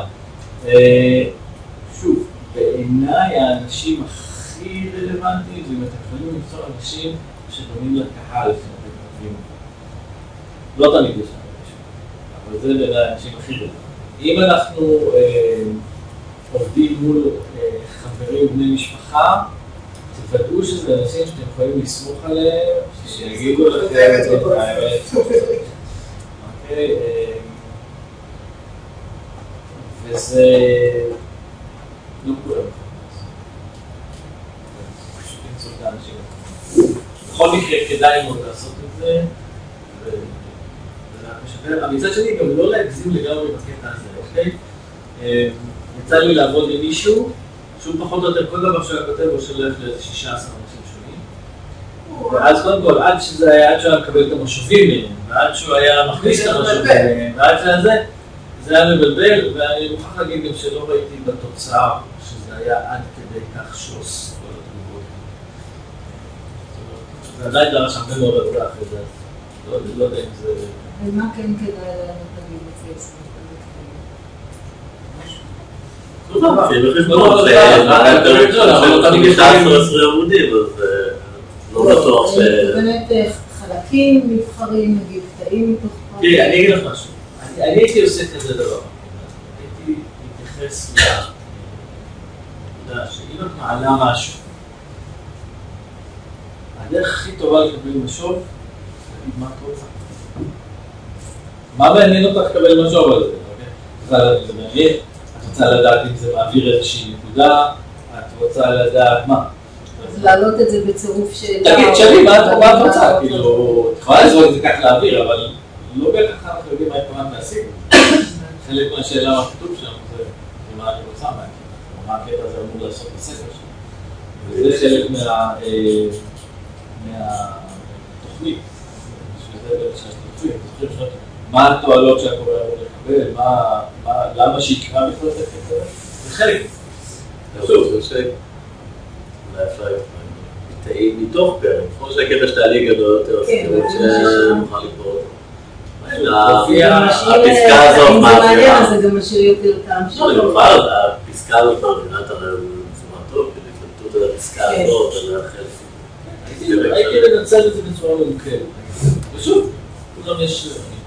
שוב, בעיניי האנשים הכי רלוונטיים, זה אם אתם יכולים למצוא אנשים שדומים לקהל שאתם כותבים. לא תמיד יש לנו אנשים, אבל זה בעיניי האנשים הכי רלוונטיים. אם אנחנו עובדים מול חברים ובני משפחה, תוודאו שזה אנשים שאתם יכולים לסמוך עליהם, שיגידו לכם את האמת. אוקיי, וזה לא כולם. פשוט למצוא את האנשים. בכל מקרה כדאי מאוד לעשות את זה, וזה מצד שני גם לא להגזים לגמרי בקטע הזה, אוקיי? יצא לי לעבוד עם מישהו, שהוא פחות או יותר כל דבר שהוא היה כותב, הוא שולח לאיזה שישה עשר אנשים שונים. ואז קודם כל, עד שזה היה, עד שהוא היה מקבל את המשובים מהם, ועד שהוא היה מכניס את המשובים מהם, ועד שזה, זה היה מבלבל, ואני מוכרח להגיד גם שלא ראיתי בתוצאה שזה היה עד כדי כך שוס כל התגובות. זה עדיין דרש הרבה מאוד עבודה אחרי זה, לא יודע אם זה... ומה כן כדאי להגיד בפייסבוק? לא, בחשבון, זה תמיד יש עשרה עמודים, אז לא בטוח ש... באמת חלקים נבחרים, נגיד, קטעים מתוך פרק. תראי, אני אגיד לך משהו. אני הייתי עושה כזה דבר. הייתי מתייחס לעובדה שאם את מעלה משהו, הדרך הכי טובה לקבל משוב, תגיד מה את רוצה. מה מעניין אותך לקבל משוב על זה? זה מעניין. את רוצה לדעת אם זה מעביר איזושהי נקודה, את רוצה לדעת מה. אז להעלות את זה בצירוף של... תגיד, תשאלי, מה את רוצה? כאילו, את יכולה לזרוק את זה כך לאוויר, אבל לא בהכרח אנחנו יודעים מה התכוונת להשיג. חלק מהשאלה מה כתוב שם זה מה אני רוצה, מה הקטע הזה אמור לעשות בספר שלי. וזה חלק מהתוכנית. שזה בעצם שהתוכנית. מה התועלות שהקורא אמור לקבל, למה שיקרא בכלל את הקטע? זה חלק. חשוב, זה שאלה. אולי אפשר מתאים מתוך פרק, כמו שהקטע שאתה לי גדול יותר, אז כאילו שנוכל לקרוא אותו. הפסקה הזאת, אם זה מעניין, אז זה גם משאיר יותר טעם שלו. לא, אני בכלל, הפסקה הזאת מבינת הרי בצורה טוב, כדי לתת את הפסקה הזאת, על החלק. הייתי לנצל את זה בצורה ממוקדת. ושוב, כולם יש...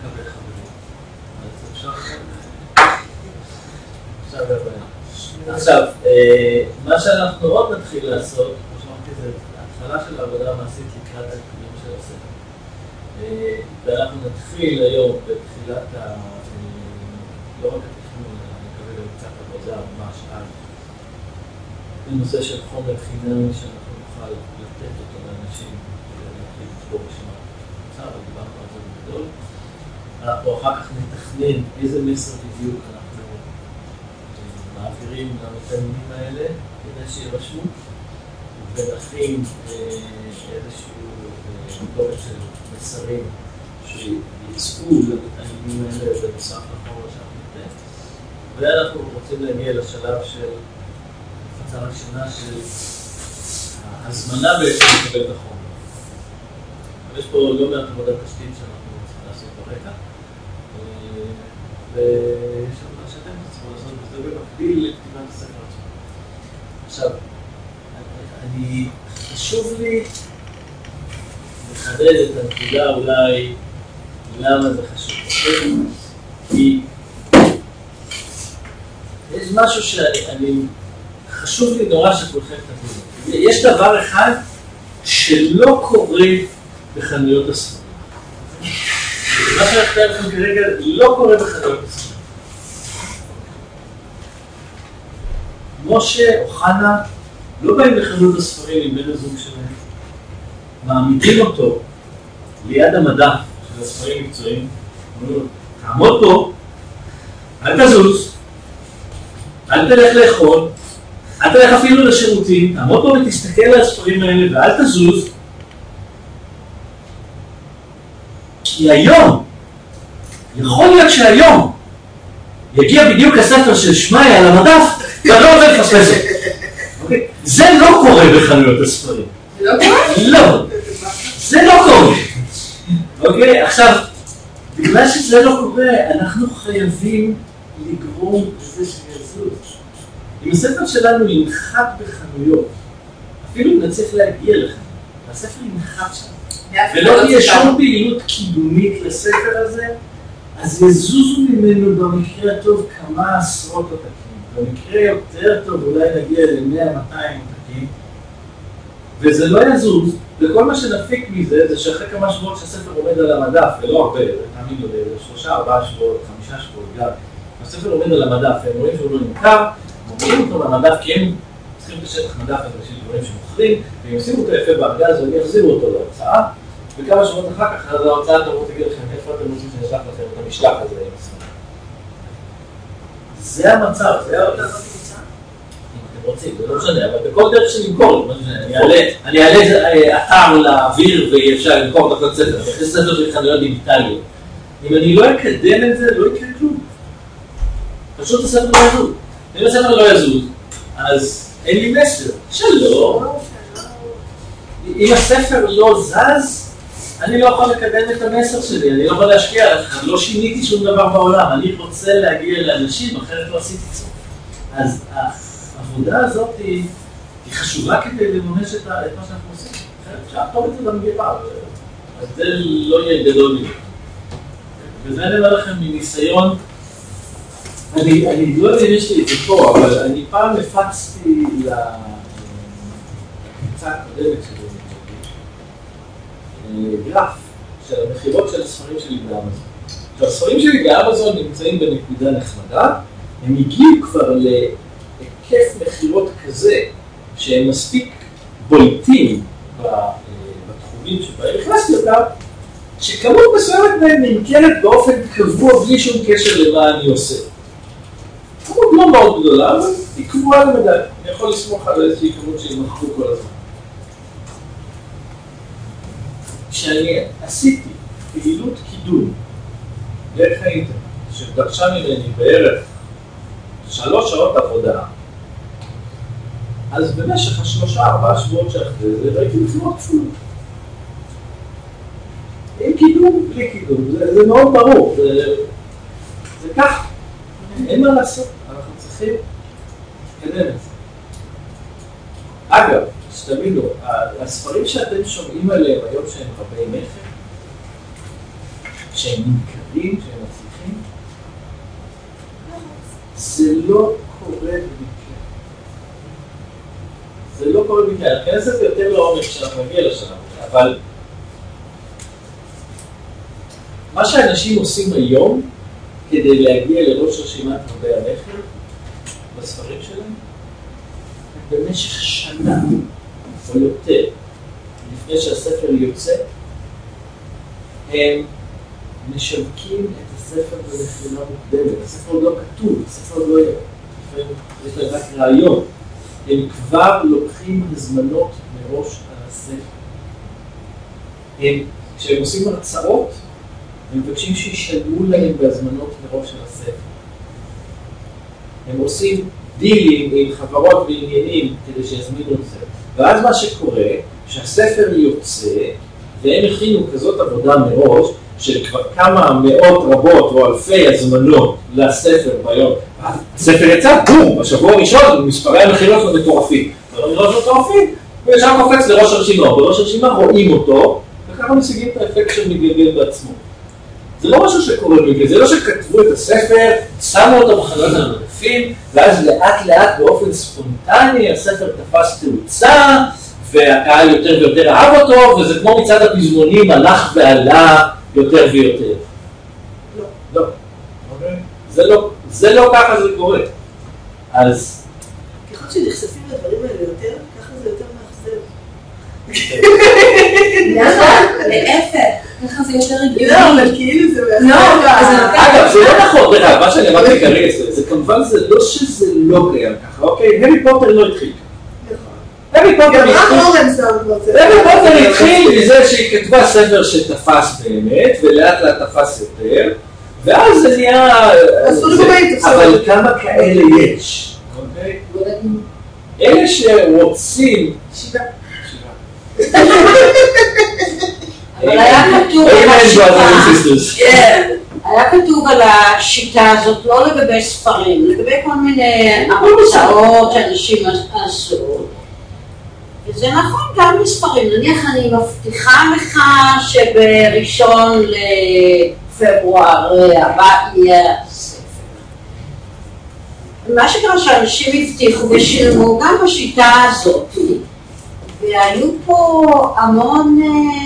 עכשיו, מה שאנחנו עוד נתחיל לעשות, כמו שאמרתי, זה ההתחלה של העבודה המעשית לקראת ההתקדמים של הספר. ואנחנו נתחיל היום בתחילת ה... לא רק התכנון, אני מקווה גם קצת עבודה ממש על בנושא של חומר חינמי שאנחנו נוכל לתת אותו לאנשים ולהתחיל לצבור בשמה קצר, ודיברנו על זה בגדול. אנחנו אחר כך נתכנן איזה מסר בדיוק אנחנו מעבירים למתאמנים האלה כדי שירשמו ונכין איזשהו קובץ של מסרים שיצאו למתאמנים האלה בנוסף לחומר שאנחנו ניתן ואנחנו רוצים להגיע לשלב של הפצה ראשונה של ההזמנה בעצם לקבל את החומר. יש פה לא מעט עבודת תשתית שאנחנו צריכים לעשות ברקע, ויש שם מה שאתם צריכים לעשות, וזה במקביל לכתיבת הספר עצמו. עכשיו, אני, חשוב לי לחדד את הנקודה אולי למה זה חשוב. כי יש משהו שאני, חשוב לי נורא שכולכם תבינו. יש דבר אחד שלא קורה בחנויות הספרים. מה שאני אכתב לכם כרגע לא קורה בחנויות הספרים. משה או חנה לא באים לחנות הספרים עם בן הזוג שלהם, מעמידים אותו ליד המדף של הספרים מקצועיים, אומרים לו, תעמוד פה, אל תזוז, אל תלך לאכול, אל תלך אפילו לשירותים, תעמוד פה ותסתכל על הספרים האלה ואל תזוז, כי היום, יכול להיות שהיום, יגיע בדיוק הספר של שמעיה על המדף, ואני לא רוצה לפספס את זה. זה לא קורה בחנויות הספרים. זה לא קורה? לא. זה לא קורה. אוקיי? עכשיו, בגלל שזה לא קורה, אנחנו חייבים לגרום לזה שיזוז. אם הספר שלנו ינחת בחנויות, אפילו אם נצליח להגיע לכם, הספר ינחת שם. ולא תהיה שום פעילות קידומית לספר הזה, אז יזוזו ממנו במקרה הטוב כמה עשרות עותקים. במקרה יותר טוב אולי נגיע ל-מאה מאתיים עותקים, וזה לא יזוז, וכל מה שנפיק מזה זה שאחרי כמה שבועות שהספר עומד על המדף, ולא הרבה, תאמין לו, שלושה, ארבעה שבועות, חמישה שבועות גם, הספר עומד על המדף, הם רואים שהוא לא נמכר, מורידים אותו מהמדף כי הם צריכים את השטח מדף הזה של דברים שמוכרים, והם ישימו אותו יפה בארגז והם יחזירו אותו להוצאה, וכמה שבועות אחר כך, אז ההוצאה תבוא תגיד לכם, איפה אתם רוצים שנשלח לכם את המשלח הזה עם הספר. זה המצב, זה המצב. אם אתם רוצים, זה לא משנה, אבל בכל דרך שנמכור, אני אעלה אתר לאוויר ואפשר למכור את הספר, אחרי ספר של חנויות דיגיטליות. אם אני לא אקדם את זה, לא יקרה כלום. פשוט הספר לא יזוז. אם הספר לא יזוז, אז אין לי מסר. שלא. אם הספר לא זז, אני לא יכול לקדם את המסר שלי, אני לא יכול להשקיע, לא שיניתי שום דבר בעולם, אני רוצה להגיע לאנשים, אחרת לא עשיתי צור. אז העבודה הזאת היא, היא חשובה כדי לממש את, את מה שאנחנו עושים. אחרת אפשר טוב את זה במגירה, אז זה לא יהיה גדול לי. וזה אני אומר לכם מניסיון, אני, אני לא יודע אם יש לי את זה פה, אבל אני פעם הפצתי לקבוצה הקודמת שלי, גרף של המחירות של הספרים שלי באמזון. עכשיו, הספרים שלי באמזון נמצאים בנקודה נחמדה, הם הגיעו כבר להיקף מחירות כזה, שהם מספיק בולטים בתחומים שבהם הכנסתי אותם, שכמות מסוימת מהם נמכרת באופן קבוע בלי שום קשר למה אני עושה. כמות לא מאוד גדולה, אבל היא קבועה למדי. אני יכול לסמוך על איזושהי כמות שימכרו כל הזמן. כשאני עשיתי פעילות קידום דרך האינטרנט, שדרשה ממני בערך שלוש שעות עבודה, אז במשך השלושה, ארבעה שבועות שאחרי זה, ראיתי מחירות כפולות. עם קידום, בלי קידום, זה, זה מאוד ברור, זה, זה כך, אין מה לעשות, אנחנו צריכים לקדם את זה. אגב, שתבינו, הספרים שאתם שומעים עליהם היום שהם רבי מכר, שהם נמכרים, שהם מצליחים, זה לא קורה במקרה. זה לא קורה במקרה. אני אכנס את זה יותר לעומק כשאנחנו נגיע לשלב, אבל מה שאנשים עושים היום כדי להגיע לראש רשימת רבי המכר בספרים שלהם, במשך שנה או יותר, לפני שהספר יוצא, הם משווקים את הספר במכירה מוקדמת. הספר לא כתוב, הספר לא יהיה. יש להם רק רעיון. הם כבר לוקחים הזמנות מראש על הספר. הם, כשהם עושים הרצאות, הם מבקשים שישלמו להם בהזמנות מראש על הספר. הם עושים דילים עם חברות ועניינים כדי שיזמינו את זה. ואז מה שקורה, שהספר יוצא, והם הכינו כזאת עבודה מראש, של כבר כמה מאות רבות או אלפי הזמנות לספר ביום. הספר יצא, בום, בשבוע הראשון, מספרי המחירות מטורפים. מחירות מטורפים, וישר קופץ לראש הרשימה, בראש הרשימה רואים אותו, וככה משיגים את האפקט של מתגלגל בעצמו. זה לא משהו שקורה בגלל, זה לא שכתבו את הספר, שמו אותו בחנות המדפים, ואז לאט לאט באופן ספונטני הספר תפס תאוצה, והקהל יותר ויותר אהב אותו, וזה כמו מצד הפזמונים הלך ועלה יותר ויותר. לא. לא. אוקיי? זה לא, זה לא ככה זה קורה. אז... ככל שנחשפים לדברים האלה יותר, ככה זה יותר מאכזב. למה? להפך. ככה זה יותר רגיל. לא, אבל כאילו זה... לא, אגב, זה לא נכון, דרך, מה שאני אמרתי כרגע, זה כמובן זה לא שזה לא קיים ככה, אוקיי? הארי פוטר לא התחיל. הארי פוטר התחיל מזה שהיא כתבה ספר שתפס באמת, ולאט לאט תפס יותר, ואז זה נהיה... אבל כמה כאלה יש, אוקיי? אלה שרוצים... שבעה. אבל היה כתוב על השיטה, היה כתוב על השיטה הזאת לא לגבי ספרים, לגבי כל מיני הרצאות שאנשים עשו. וזה נכון גם בספרים, נניח אני מבטיחה לך שבראשון לפברואר הבא יהיה ספר. מה שקרה שאנשים הבטיחו ושילמו גם בשיטה הזאת, והיו פה המון,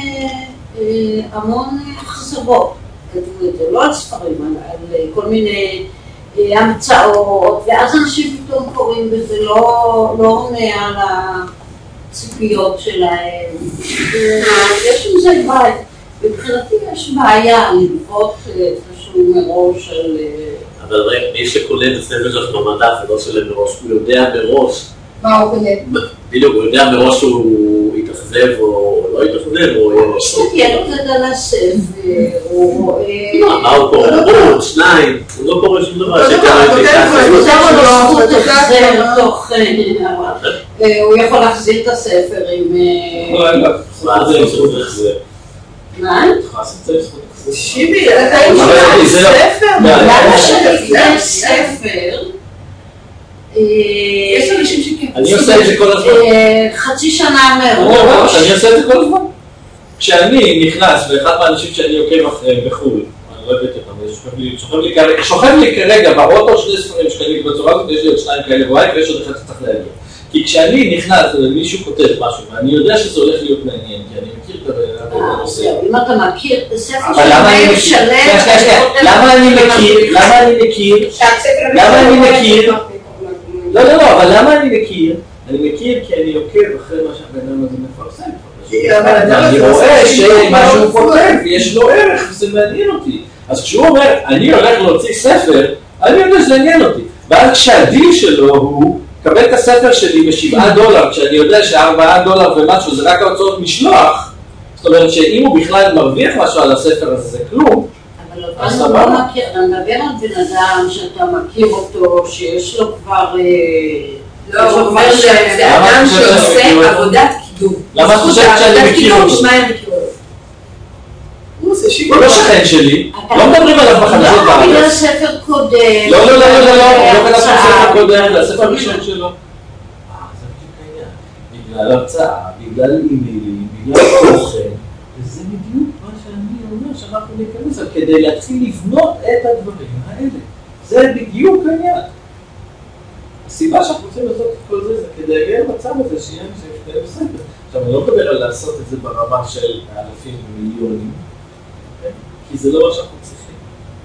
המון אכזבות, כתבו את זה, לא על ספרים, על כל מיני המצאות, ואז אנשים פתאום קוראים וזה לא, לא עונה על הציפיות שלהם. יש עם זה בעיה, מבחינתי יש בעיה ללוות תשלום מראש על... אבל מי שקונה את הספר שלך במדף ולא שלם מראש, הוא יודע מראש. מה הוא קונה? בדיוק, הוא יודע מראש שהוא יתאכזב או לא יתאכזב או יהיה ראש. תהיה לו כזה לספר, הוא רואה... מה הוא קורא? הוא שניים, הוא לא קורא שום דבר. הוא יכול להחזיר את הספר עם... מה זה זכות להחזיר? מה? שיבי, אתה יש לך ספר? למה שאני ספר? יש אנשים שכן. אני עושה את זה כל הזמן. חצי שנה מראש. אני עושה את זה כל הזמן. כשאני נכנס, ואחד מהאנשים שאני עוקב אחריהם בחו"ל, אני לא הבאתי אותם, שוכב לי כרגע באוטו שני ספרים שקלים בצורה הזאת, יש לי עוד שניים כאלה בבית, ויש עוד אחד שצריך להגיע. כי כשאני נכנס ומישהו כותב משהו, ואני יודע שזה הולך להיות מעניין, כי אני מכיר את הנושא. אם אתה מכיר את הספר אבל למה אני מכיר? למה אני מכיר? למה אני מכיר? למה אני מכיר? לא, לא, לא, אבל למה אני מכיר? אני מכיר כי אני עוקב אחרי מה שהבן אדם הזה מפרסם. אני רואה שמה שהוא כותב, יש לו ערך וזה מעניין אותי. אז כשהוא אומר, אני הולך להוציא ספר, אני יודע שזה מעניין אותי. ואז כשהדיל שלו הוא, קבל את הספר שלי בשבעה דולר, כשאני יודע שארבעה דולר ומשהו זה רק ההוצאות משלוח, זאת אומרת שאם הוא בכלל מרוויח משהו על הספר הזה זה כלום, אבל אתה לא מכיר, אתה מדבר על בן אדם שאתה מכיר אותו, שיש לו כבר... לא, הוא אומר שזה אדם שעושה עבודת קידום. למה את חושבת שאני מכיר אותו? הוא לא שכן שלי, לא מדברים עליו בחדשות בארץ. לא, בגלל ספר קודם. לא, לא, לא, לא, לא, לא בגלל ספר קודם, זה הספר הראשון שלו. בגלל הרצאה, בגלל אימיילים, בגלל תוכן, וזה בדיוק מה שאני אומר שאנחנו ניכנס על כדי להתחיל לבנות את הדברים האלה. זה בדיוק העניין. הסיבה שאנחנו רוצים לעשות את כל זה זה כדי להגיע למצב הזה שיהיה משהו בסדר. עכשיו אני לא מדבר על לעשות את זה ברמה של אלפים ומיליונים, כי זה לא מה שאנחנו צריכים.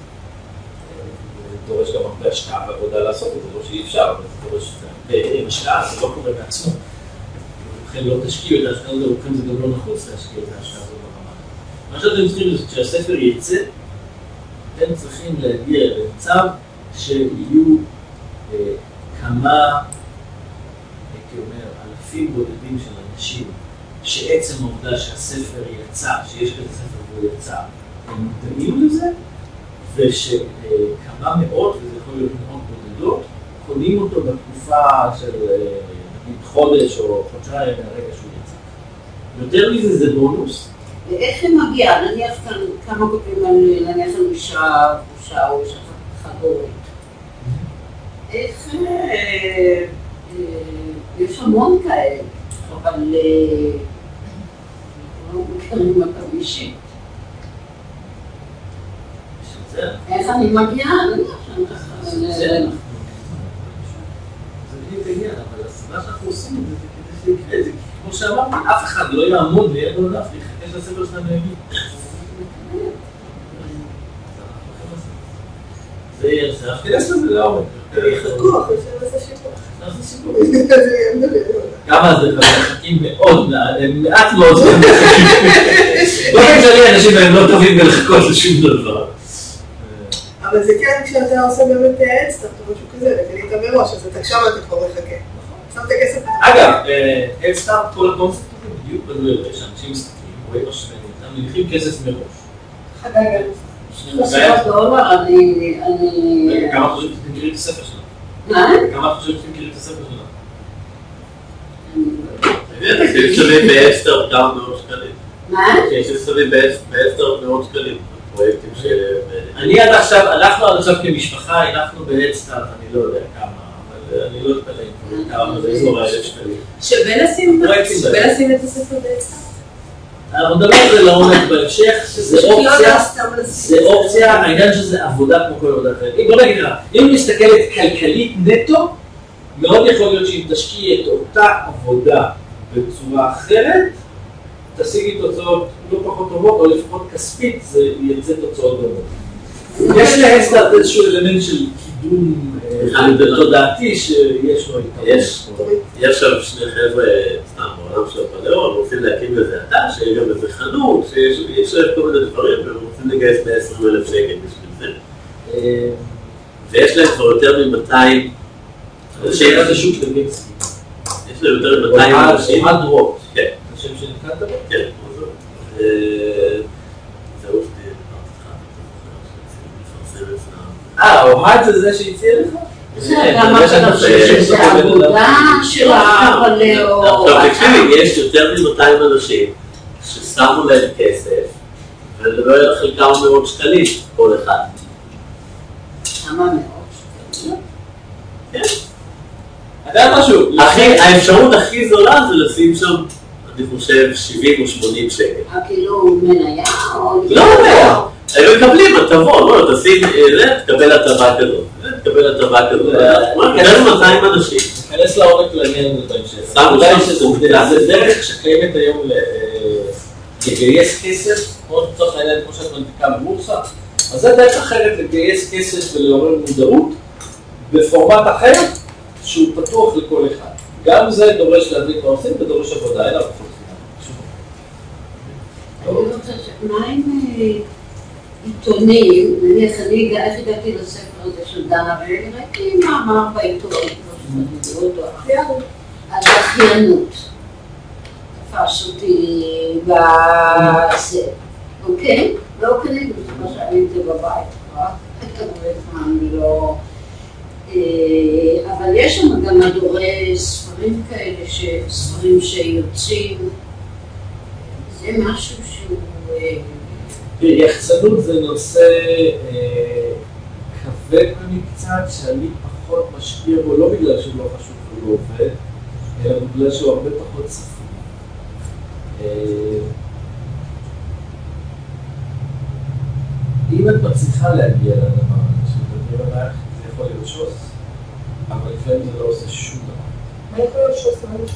זה דורש גם הרבה השקעה ועבודה לעשות את זה, לא שאי אפשר, אבל זה דורש הרבה השקעה, זה לא קורה מעצמו. לכן לא תשקיעו את ההשקעה הזאת, לכן זה גם לא נחוץ להשקיע את ההשקעה הזאת ברמה. מה שאתם צריכים זה כשהספר יצא, אתם צריכים להגיע למצב שיהיו כמה, הייתי אומר, אלפים בודדים של אנשים, שעצם העובדה שהספר יצא, שיש כזה ספר והוא יצא, הם מודעים לזה, ושכמה מאות, וזה יכול להיות מאות בודדות, קונים אותו בתקופה של נגיד חודש או חודשיים מהרגע שהוא יצא. יותר מזה זה בונוס. ואיך היא מגיעה? נניח כמה כותבים על נניח על אישה, אישה או אישה חד-הורית. איך... יש המון כאלה, אבל לא מכירים אותם אישית. איך אני מגיעה? זה בדיוק העניין, אבל הסיבה שאנחנו עושים את זה זה כדי שיקרה, זה כמו שאמרתי, אף אחד לא יעמוד ויהיה לו נף, יחכה שהספר שלנו יגיד. זה יהיה, זה אף כדס לזה לעומק. יחכו אחרי שנעשה שיפור. נעשה שיפור. כמה זה מחכים מאוד, מעט מאוד זה מחכים. לא כנשאלי אנשים הם לא טובים בלחכות לשום דבר. אבל זה כן, כשאתה עושה באמת אדסטארט או משהו כזה, וקנית מראש, אז אתה שם אתה כבר מחכה. שמת כסף? אגב, אדסטארט, כל הקונספט הזה בדיוק בנוי על זה, שאנשים מסתכלים, רואים מה שווים, הם מניחים כסף מראש. חגגת. חסרת דולר, אני... כמה חושבים שתמכירי את הספר שלנו? מה? כמה חושבים שתמכירי את הספר שלנו? יש שווים באדסטארט כמה מאות שקלים. מה? יש שווים באדסטארט מאות שקלים. פרויקטים ש... אני עד עכשיו, אנחנו עד עכשיו כמשפחה, הנחנו באדסטארט, אני לא יודע כמה, אבל אני לא אתפלא עם כמה, זה אזור האלף שקלים. שווה לשים את הספר באדסטארט? אנחנו מדברים על זה לעומק בהמשך, שזה אופציה, זה אופציה, העניין שזה עבודה כמו כל עבודה אחרת. בוא נגיד לך, אם מסתכלת כלכלית נטו, מאוד יכול להיות שאם תשקיעי את אותה עבודה בצורה אחרת, תשיגי תוצאות לא פחות טובות, או לפחות כספית, זה יצא תוצאות דומות. יש להסטארט איזשהו אלמנט של קידום תודעתי שיש לו איתו. יש שם שני חבר'ה, סתם בעולם של הפלאו, הם רוצים להקים איזה אתר, שיהיה גם איזה חנות, שיש להם כל מיני דברים, והם רוצים לגייס מאה ועשרים אלף שקל בשביל זה. ויש להם כבר יותר מ-מאתיים אנשים. זה שוק לגינסקי. יש להם יותר מ-מאתיים אנשים. אוהד רוט. כן. השם שנקראת בו? כן. זהו שתהיה, אמרתי לך, אה, אוהד זה זה שהציע לך? זה גם העבודה של הפלאו. עכשיו תקשיבי, יש יותר מ-מאתיים אנשים ששמו להם כסף ולדבר על חלקם מאות שקלים, כל אחד. כמה מאות שקלים? כן. אתה יודע משהו? האפשרות הכי זולה זה לשים שם, אני חושב, שבעים או שמונים שקל. כאילו מניה או... לא מניה. הם מקבלים הטבות, לא, תשים זה, תקבל הטבה כזאת. תקבל הטבה כזאת. יותר מאתיים אנשים. נכנס לעומק לעניין הזה בהמשך. אולי זה דרך שקיימת היום לגייס כסף, כמו שצריך העניין, כמו שאת מנפיקה בבורסה, אז זה דרך אחרת לגייס כסף ולעורר מודעות בפורמט אחר שהוא פתוח לכל אחד. גם זה דורש להבין מה עושים ודורש עבודה, אין הרבה מה עם עיתונים, נניח אני איך הגעתי לספר הזה של דנה וראיתי מאמר בעיתונות, על דחיינות. תפס אותי בזה, אוקיי? לא קניתי, כמו שהייתי בבית, אני לא... אבל יש שם גם מדורי ספרים כאלה, ספרים שיוצאים, זה משהו שהוא... יחצנות זה נושא כבד במקצת, שאני פחות משקיע בו, לא בגלל שהוא לא חשוב ולא עובד, אלא בגלל שהוא הרבה פחות צפוי. אם את מצליחה להגיע לדבר, כשמדברים עלייך, זה יכול להיות שוס, אבל לפעמים זה לא עושה שום דבר. מה יכול להיות שוס?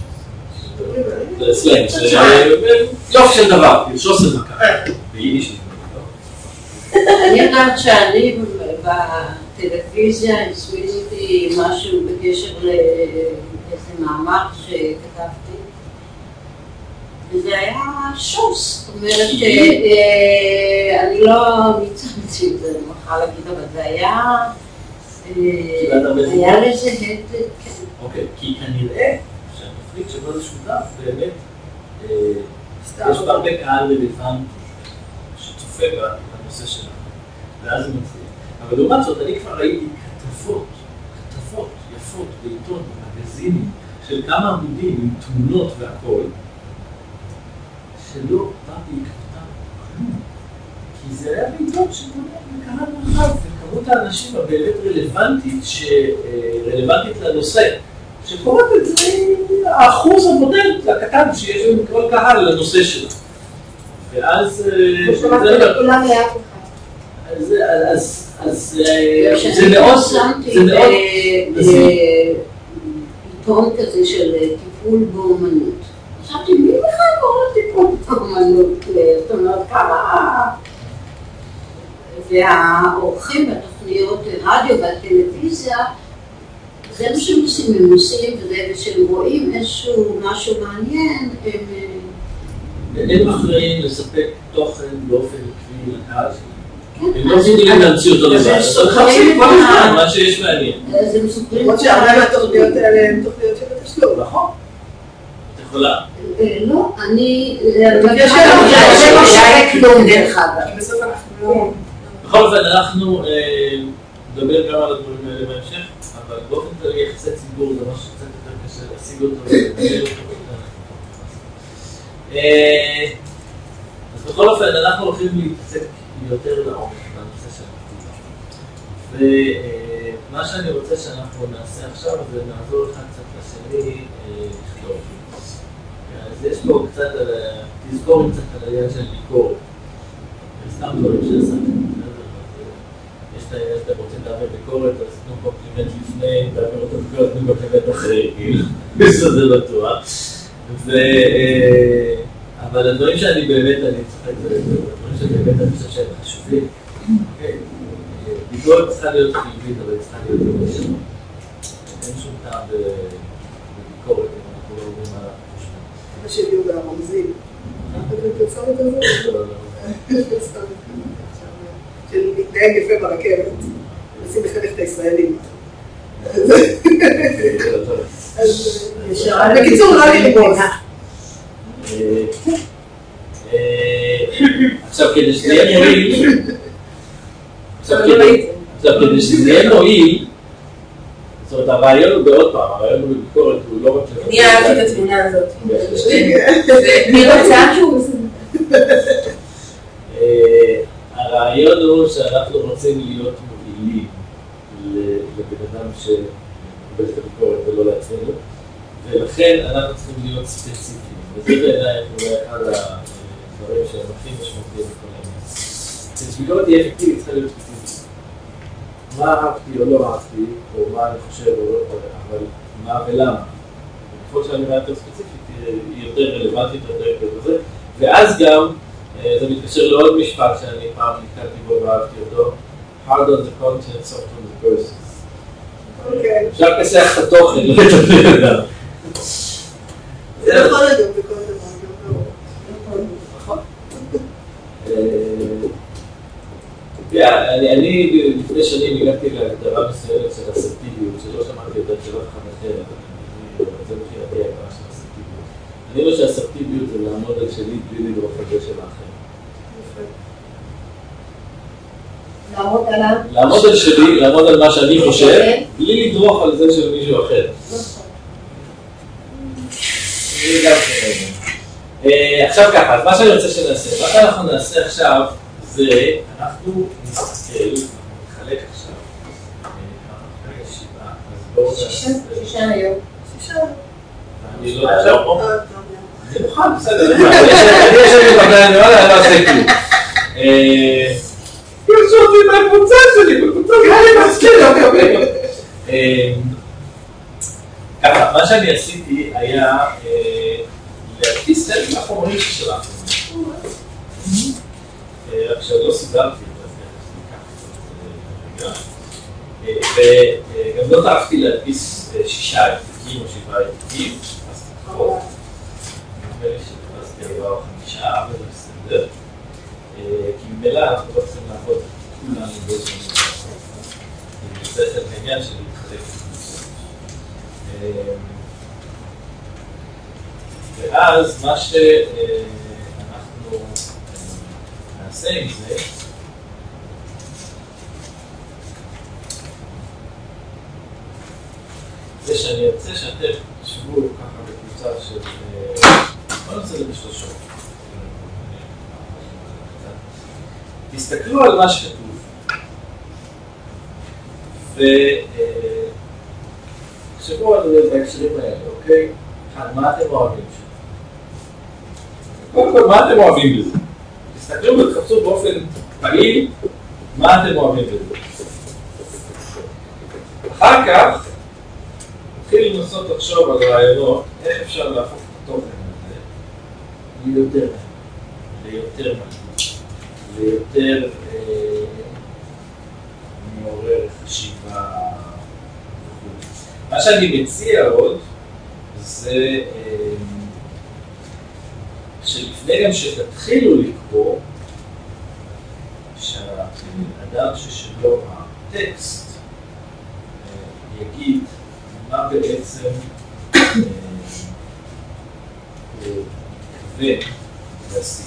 זה סלנג, זה יופי של דבר, שוס זה מכה, ביידיש נשמע. אני יודעת שאני בטלוויזיה הסביתי משהו בקשר לאיזה מאמר שכתבתי, וזה היה שוס, זאת אומרת שאני לא ניצלתי את זה, אני מוכרחה להגיד, אבל זה היה, היה לזה הד, כן. אוקיי, כי כנראה שהתוכנית שבו זה שותף באמת, יש בה הרבה קהל ולפעמים שצופה בנושא שלנו, ואז זה מצליח. אבל לעומת זאת, אני כבר ראיתי כתבות, כתבות כתבות בעיתון, במגזינים, של כמה עמודים עם תמונות והכל, שלא בא בעקבותם כלום. כי זה היה בעיתון שפונה לקהל רחב, וכמות האנשים הבאמת רלוונטית, שרלוונטית לנושא, שקוראת את זה האחוז הבודד הקטן שיש לנו כל קהל לנושא שלו. ואז... ושמעתי לכולם לאט לך. אז זה מאוד... שמתי בעיתון כזה של טיפול באומנות. חשבתי, מי בכלל קורא טיפול באומנות? זאת אומרת, כמה... והאורחים בתוכניות רדיו והטלוויזיה, זה מה שהם עושים, הם עושים, ושהם רואים איזשהו משהו מעניין, הם... הם אחראים לספק תוכן באופן עקבי לקהל שלהם. הם לא צריכים להמציא אותו לבד, אבל חפשים כל הזמן, מה שיש מעניין. אז הם מספרים... למרות שהרבה מהתוכניות האלה הן תוכניות של התשלום. נכון. את יכולה. לא, אני... במקרה שלנו, זה לא שווה כלום דרך אגב. בסוף אנחנו לא... בכל אופן, אנחנו נדבר גם על הדברים האלה בהמשך, אבל באופן כללי יחסי ציבור זה משהו קצת יותר קשה להשיג אותו ולהגיד אותו. אז בכל אופן, אנחנו הולכים להתעסק יותר לעומק בנושא של הכתיבה. ומה שאני רוצה שאנחנו נעשה עכשיו זה נעזור לך קצת לשני לכתוב. אז יש פה קצת על... תזכורים קצת על העניין של ביקורת. סתם דברים שעשיתם. יש את העניין שאתם רוצים להעביר ביקורת, אז תנו קומפלימנט לפני, תעביר אותו ביקורת, תנו קומפלימנט אחרי, כאילו. זה בטוח. אבל הדברים שאני באמת, אני צוחק, זה הדברים שבאמת אני חושב שהם חשובים. ביקורת צריכה להיות חיובית, אבל צריכה להיות לא משנה. אין שום טעם בביקורת, אם אנחנו לא יודעים מה אנחנו חושבים. מה שלי הוא והרמזים. אתה פרסומת הזאת? לא, לא. של להתנהג יפה ברכבת. נשים לחנך את הישראלים. בקיצור, לא לי לגמוס. עכשיו כדי שזה יהיה מועיל, עכשיו כדי שזה יהיה מועיל, זאת אומרת הרעיון הוא בעוד פעם, הרעיון הוא בביקורת, הוא לא רק... אני אהבתי את התמונה הזאת. מי רוצה שהוא... הרעיון הוא שאנחנו רוצים להיות מועילים לבן אדם שמקבל את הביקורת ולא לעצמנו, ולכן אנחנו צריכים להיות ספציפיים. וזה בעיניי אולי אחד הדברים שהם הכי משמעותיים בכל העניין. כשביקורת תהיה אפקטיבית, צריכה להיות ספציפית. מה אהבתי או לא אהבתי, או מה אני חושב או לא, אבל מה ולמה. ככל שאני רואה יותר ספציפית, היא יותר רלוונטית, יותר יותר וזה. ואז גם, זה מתקשר לעוד משפט שאני פעם נתקלתי בו ואהבתי אותו, hard on the content, soft on the person. אפשר כסח את התוכן, לא את הבן אדם. זה יכול לדום בכל דבר, נכון. אני לפני שנים הגעתי להגדרה מסוימת של אסרטיביות, שלא שמעתי יותר של אף אחד אחר, אבל זה מבחינתי ההגדרה של אסרטיביות. אני חושב שאסרטיביות זה לעמוד על שלי בלי לדרוך על זה של האחר. לעמוד עליו? לעמוד על שלי, לעמוד על מה שאני חושב, בלי לדרוך על זה של מישהו אחר. עכשיו ככה, אז מה שאני רוצה שנעשה, מה שאנחנו נעשה עכשיו זה, אנחנו נסתכל, נחלק עכשיו, רגע שבעה, אז בואו נעשה... שישה היום. שישה. אני לא יודע, לא פה. אני מוכן, בסדר, אני יש לי בגלל, אני לא עושה כלום. יש אותי מהקבוצה שלי, בקבוצה כאלה מסכים, אוקיי, אוקיי. ככה, מה שאני עשיתי היה להדפיס חלק מהחומרים ששלחנו. רק שלא סידרתי את זה, וגם לא טרחתי להדפיס שישה העתקים או שבעה העתקים, אז תחרות. נדמה לי שתפסתי ארבעה או חמישה, אבל זה בסדר. כי ממילא אנחנו לא צריכים לעבוד כולנו באיזו נושא. זה את העניין של להתחלק. ואז מה שאנחנו נעשה עם זה, שאני ארצה שאתם תשבו ככה בקבוצה של... בוא נעשה את זה בשלושות. תסתכלו על מה שכתוב. ותחשבו על זה בהקשרים האלה, אוקיי? אחד, מה אתם אוהבים שם? קודם כל, מה אתם אוהבים בזה? תסתכלו ותחפשו באופן פעיל מה אתם אוהבים בזה. אחר כך, תתחיל לנסות לחשוב על רעיונות, איך אפשר להפוך את התוכן הזה ליותר ליותר ליותר מעורר חשיבה. מה שאני מציע עוד זה שלפני גם שתתחילו לקרוא, שהאדם ששלו הטקסט יגיד מה בעצם הוא מתכוון להשיג.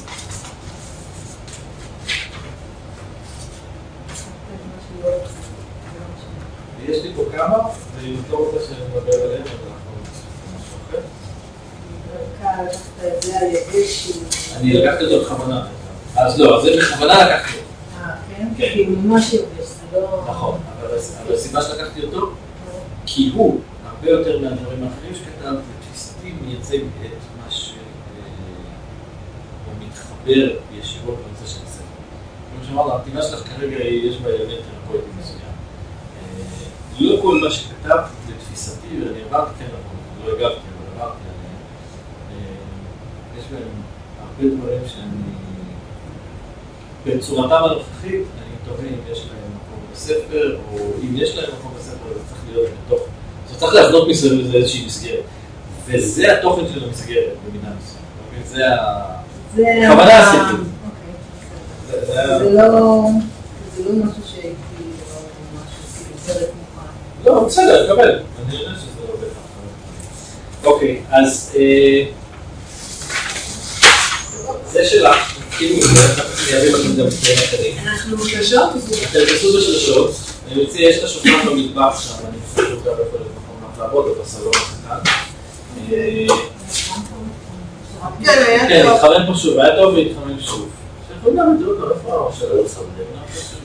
ויש לי פה כמה, ואם את לא רוצה שאני מדבר עליהם, אז אנחנו משהו אחר. אני לקחתי אותו בכוונה. אז לא, זה בכוונה לקחתי אותו. אה, כן? כי הוא ממש יובש, זה לא... נכון, אבל הסיבה שלקחתי אותו, כי הוא, הרבה יותר מהדברים האחרים שכתב, לתפיסתי מייצג את מה שהוא מתחבר ישירות בנושא של הספר. כמו שאמרנו, הכתיבה שלך כרגע יש בה אלמנט תרפויטי מסוים. לא כל מה שכתב לתפיסתי, ואני עברתי כן, לא הגבתי, אבל עברתי עליהם, יש בהם הרבה דברים שאני, בצורתם הנוכחית, אני תוהה אם יש להם מקום בספר, או אם יש להם מקום בספר, זה צריך להיות בתוך, זה צריך להבנות מסוים לזה איזושהי מסגרת. וזה התוכן של המסגרת, במידה מסוים. זה הכוונה הספר. זה לא משהו שהייתי, משהו סרט מוכן. לא, בסדר, קבל. אני יודע שזה לא בטח. אוקיי, אז זה שלך, כאילו, אני אביא לכם גם ספרים אחרים. אנחנו בשלושות? אתם תעשו בשלושות. אני מציע, יש את השולחן במטבח שם, אני חושב שהוא גם יכול להיות מקום לעבוד, או בסלון הקטן. כן, התחמם פה שוב, היה טוב להתחמם שוב. שיכול גם לדעות לרפואה או שלא לא סבלם, לא חשוב.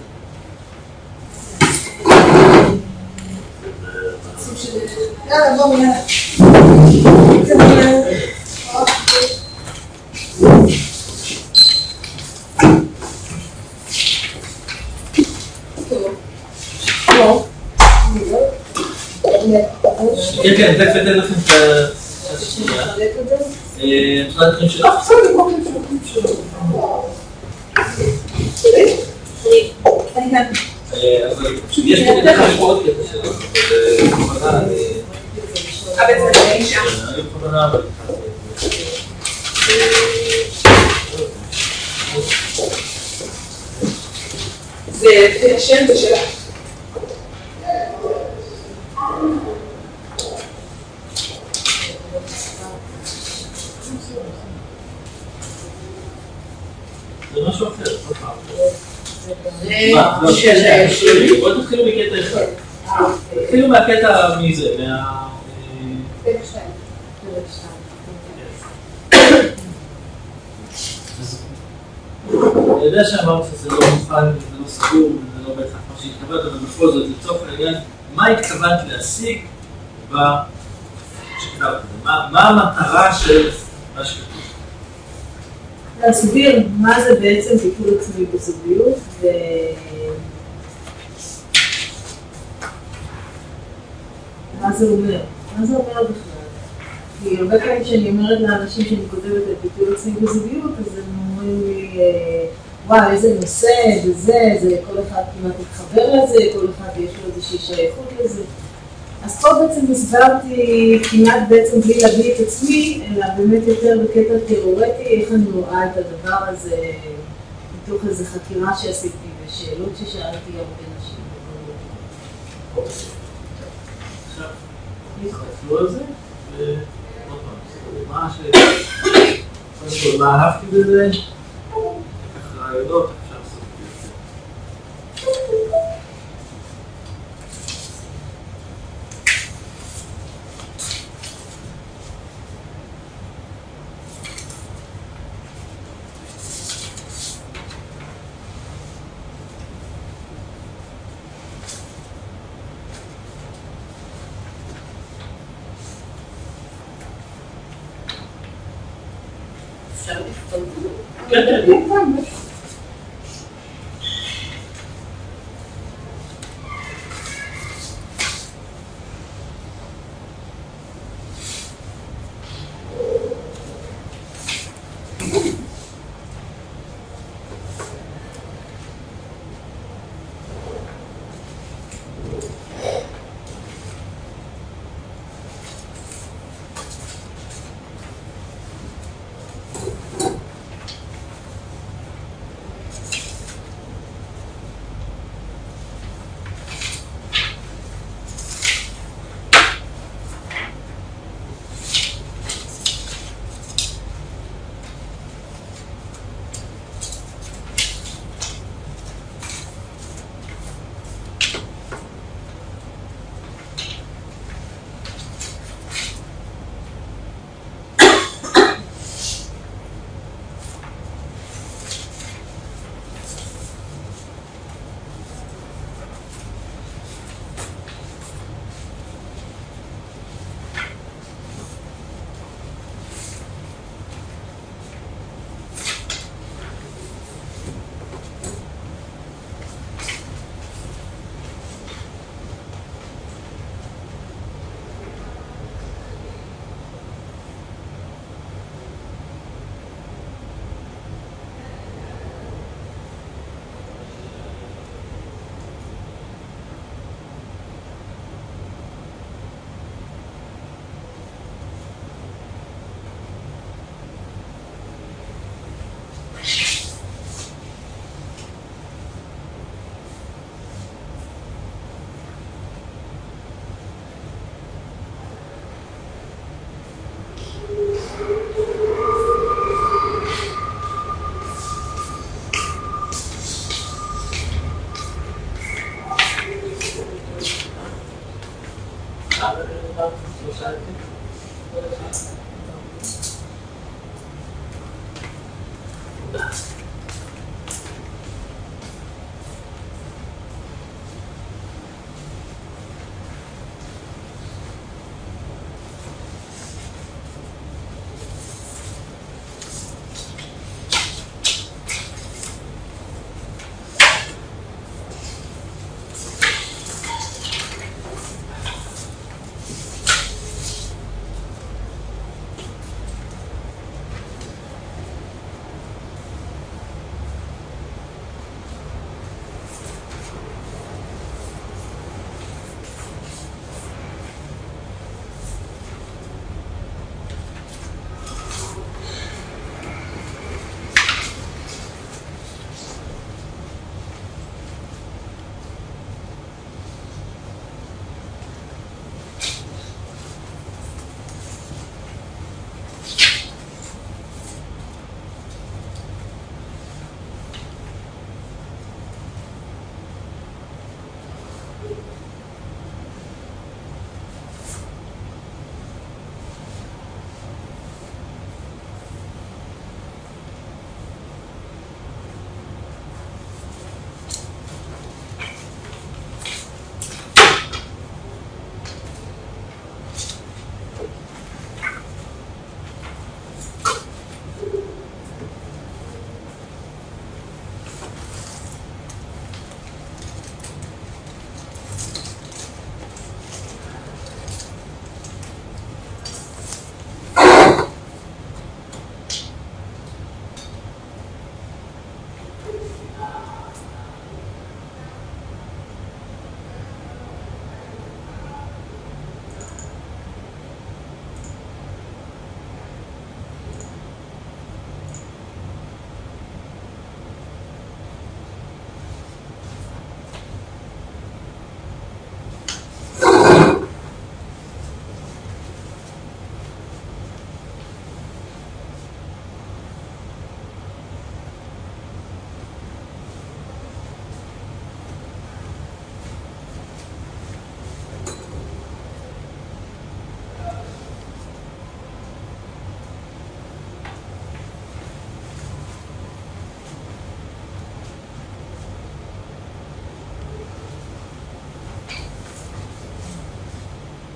יאללה, בוא מיד. כן, כן, תכף אתן לכם את השנייה. אפשר לכם שלך? בסדר, בוא נפלט שלך. יש פה כדי חשוב עוד קטע שלך, אבל בכוונה אני... אבל זה לא אישה. אני בכוונה אבל... זה השם בשלך. זה משהו אחר, לא פעם. זה לא, של... בואו תתחילו מקטע אחד. תתחילו מהקטע מזה, מה... אני יודע שאמרת שזה לא מוכן, זה לא סגור, זה לא בטח מה שהתכוונת, אבל בכל זאת, לצורך העניין, מה התכוונת להשיג שכתבת? מה המטרה של מה שכתוב? להסביר מה זה בעצם טיפול עצמי בזוגיות, ומה זה אומר, מה זה אומר בכלל. כי הרבה פעמים שאני אומרת לאנשים שאני כותבת על טיפול עצמי בזוגיות, אז הם אומרים לי, וואו, איזה נושא, וזה, זה כל אחד כמעט מתחבר לזה, כל אחד יש לו איזושהי שייכות לזה. אז פה בעצם הסברתי כמעט בעצם בלי להביא את עצמי, אלא באמת יותר בקטע תיאורטי, איך אני רואה את הדבר הזה מתוך איזו חקירה שעשיתי ושאלות ששאלתי הרבה נשים. עכשיו, תסתכלו על זה, ועוד פעם, מה אהבתי בזה? ככה רעיונות, אפשר לעשות את זה. עכשיו נפתחו. כן, כן.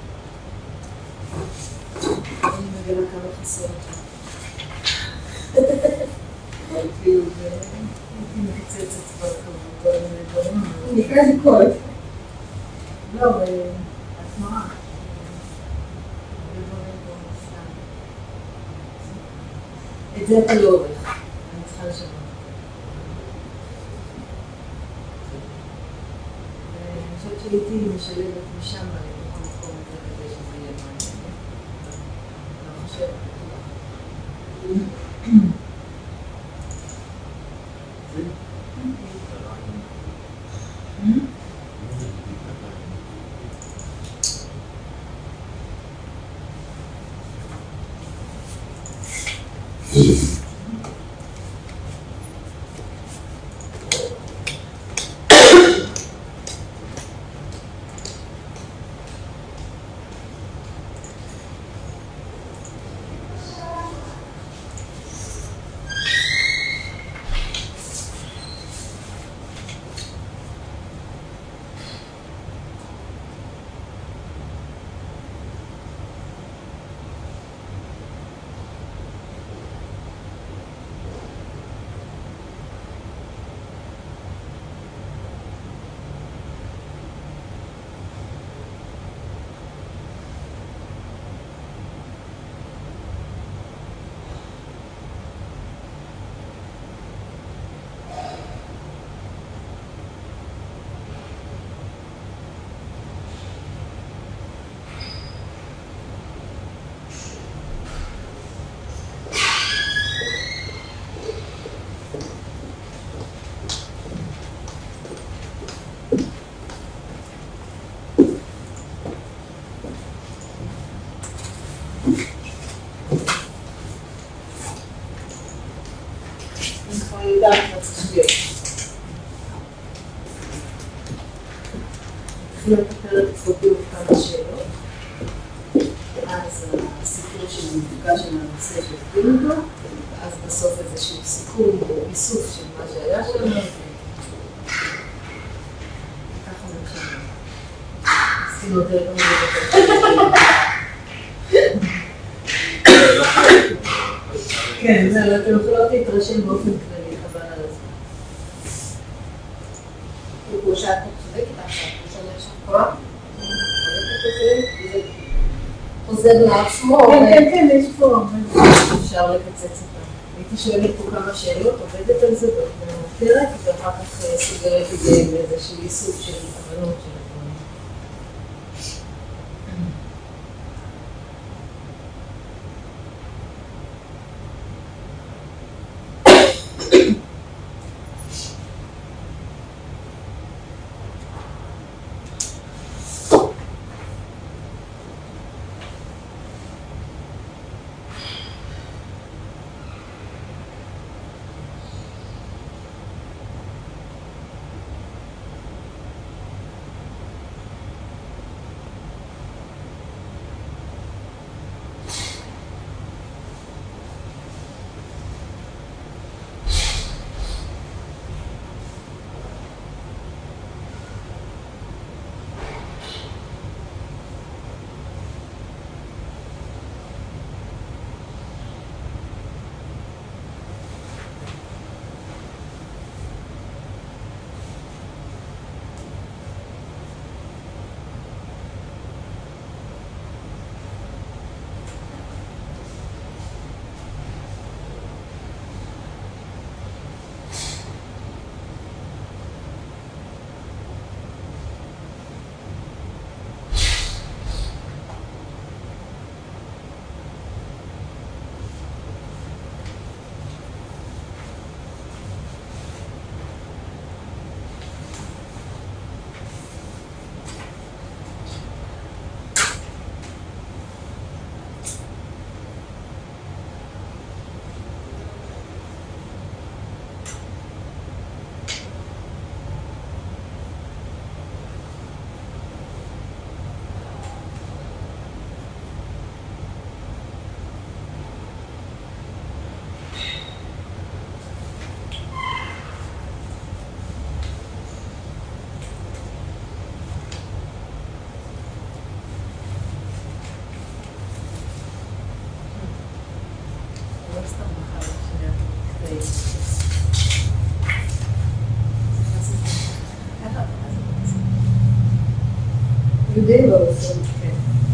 אני מבינה כמה חסר אותה. כל מיני דברים. נקרא לי קוד. לא, התנועה. את זה אתה לא עורך, אני צריכה לשנות. אני חושבת שהייתי משלבת משם במקום מקום את זה כדי שזה יהיה מעניין. אני חושבת. התחילו לתפר את פרוטיוב כמה שאלות, אז הסיפור של המפגש של הנושא שהתחיל אותו, ואז בסוף איזשהו סיכום או איסוף של מה שהיה שלנו, וככה נמשל. עשינו יותר גם לדבר. כן, זהו, אתם יכולות להתרשם באופן כללי, חבל על הזמן. כמו שאת צודקת עכשיו, כמו שאני עכשיו קורא, זה חוזר לעצמו. כן, כן, כן, יש פה, אפשר לקצץ אותה. הייתי שואלת פה כמה שאלות, עובדת על זה במאותרת, ואחר כך סוגרת את זה באיזשהו איסוף של הבנות של הדברים. יודעים לא עושים, כן.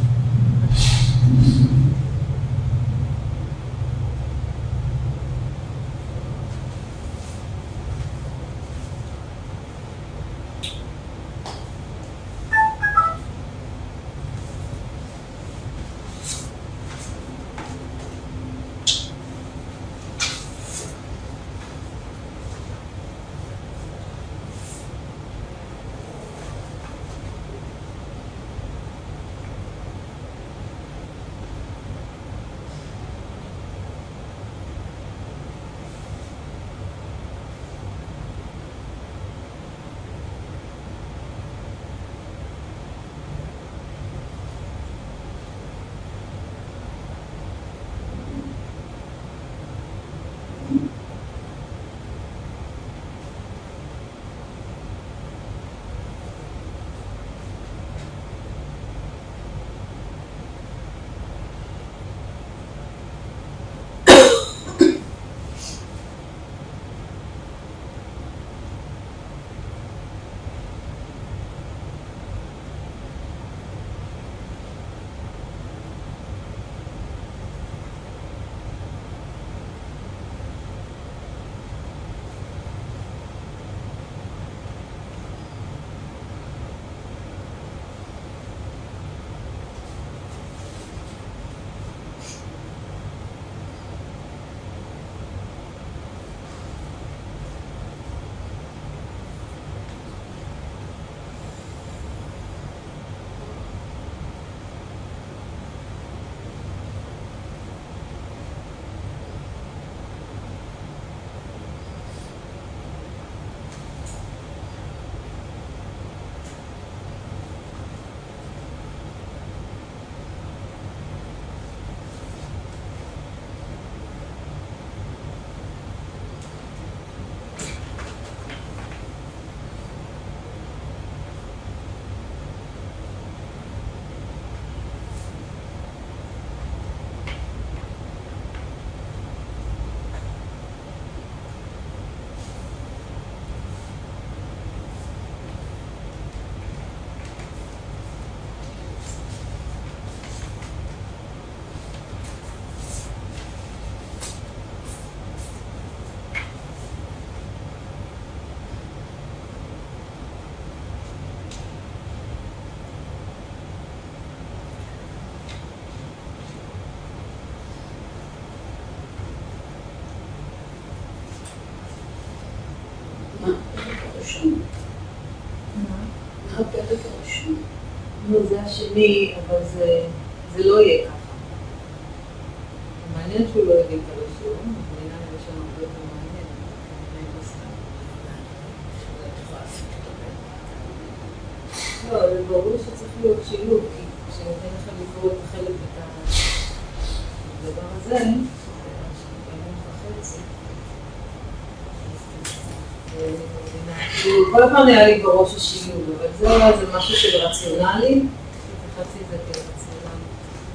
הפרק הראשון. נו, זה השני, אבל זה לא יהיה ככה. מעניין שהוא לא יגיד את הראשון, אבל עניין הראשון הרבה יותר מעניין. אני לא סתם. לא, זה ברור שצריך להיות שילוב, כי כשנותן לך לקרוא את החלק את הדבר הזה, שבאמת וחצי, כל הפעם היה לי בראש השילוב, אבל זה משהו של רציונלי, התייחסתי את זה כרציונלי.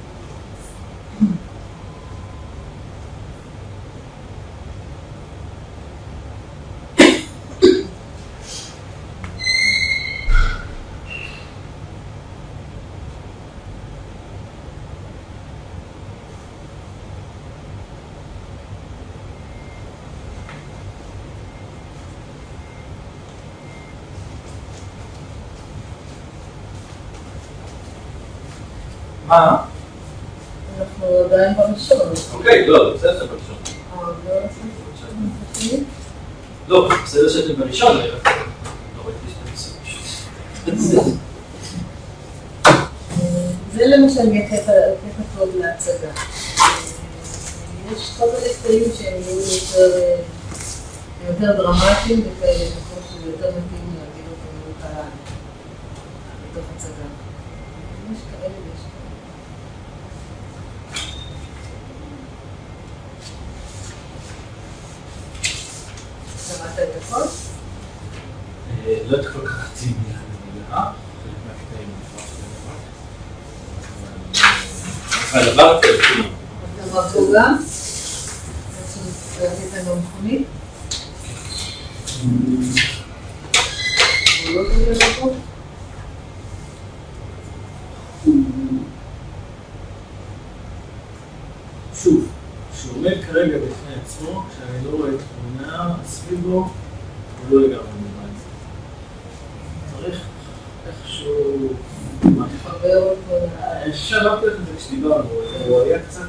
מה? אנחנו עדיין בראשון. אוקיי, לא, בסדר בראשון. אה, לא עשיתי. לא, בסדר שאתם בראשון, אני רק לא ראיתי שאתם עושים. זה למשל יהיה קטע טוב להצגה. יש כל מיני קטעים שהם יהיו יותר דרמטיים וכאלה, נכון שזה יותר מתאים להגיד אותם לקהל בתוך הצגה. יש כאלה ויש כאלה. שמעת את הכל? לא את כל כך חצי מילה במילה, חלק מהקטעים נפרח בנפרח. אבל עברתי על כולם. אז עברתו גם? ראיתם במכונית? הוא לא תגיד לפה? שאמרתי לך את זה כשדיברנו, הוא היה קצת...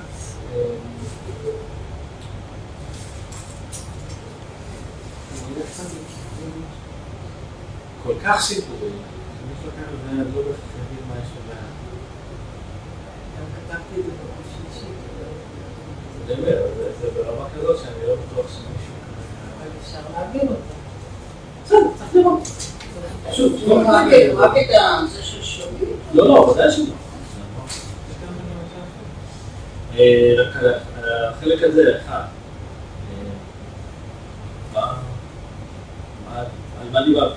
כל כך סיפורי, אני חושב לקחת את זה, אני לא בטח להגיד מה יש לבעיה. גם כתבתי את זה בראש שלישי. זה אומר, זה ברמה כזאת שאני לא בטוח שמישהו כזה. אבל אפשר להבין אותה. בסדר, צריך לראות. שוב, רק את זה של שלומית. לא, לא, ודאי שלא. רק החלק הזה, אחד. על מה דיברת?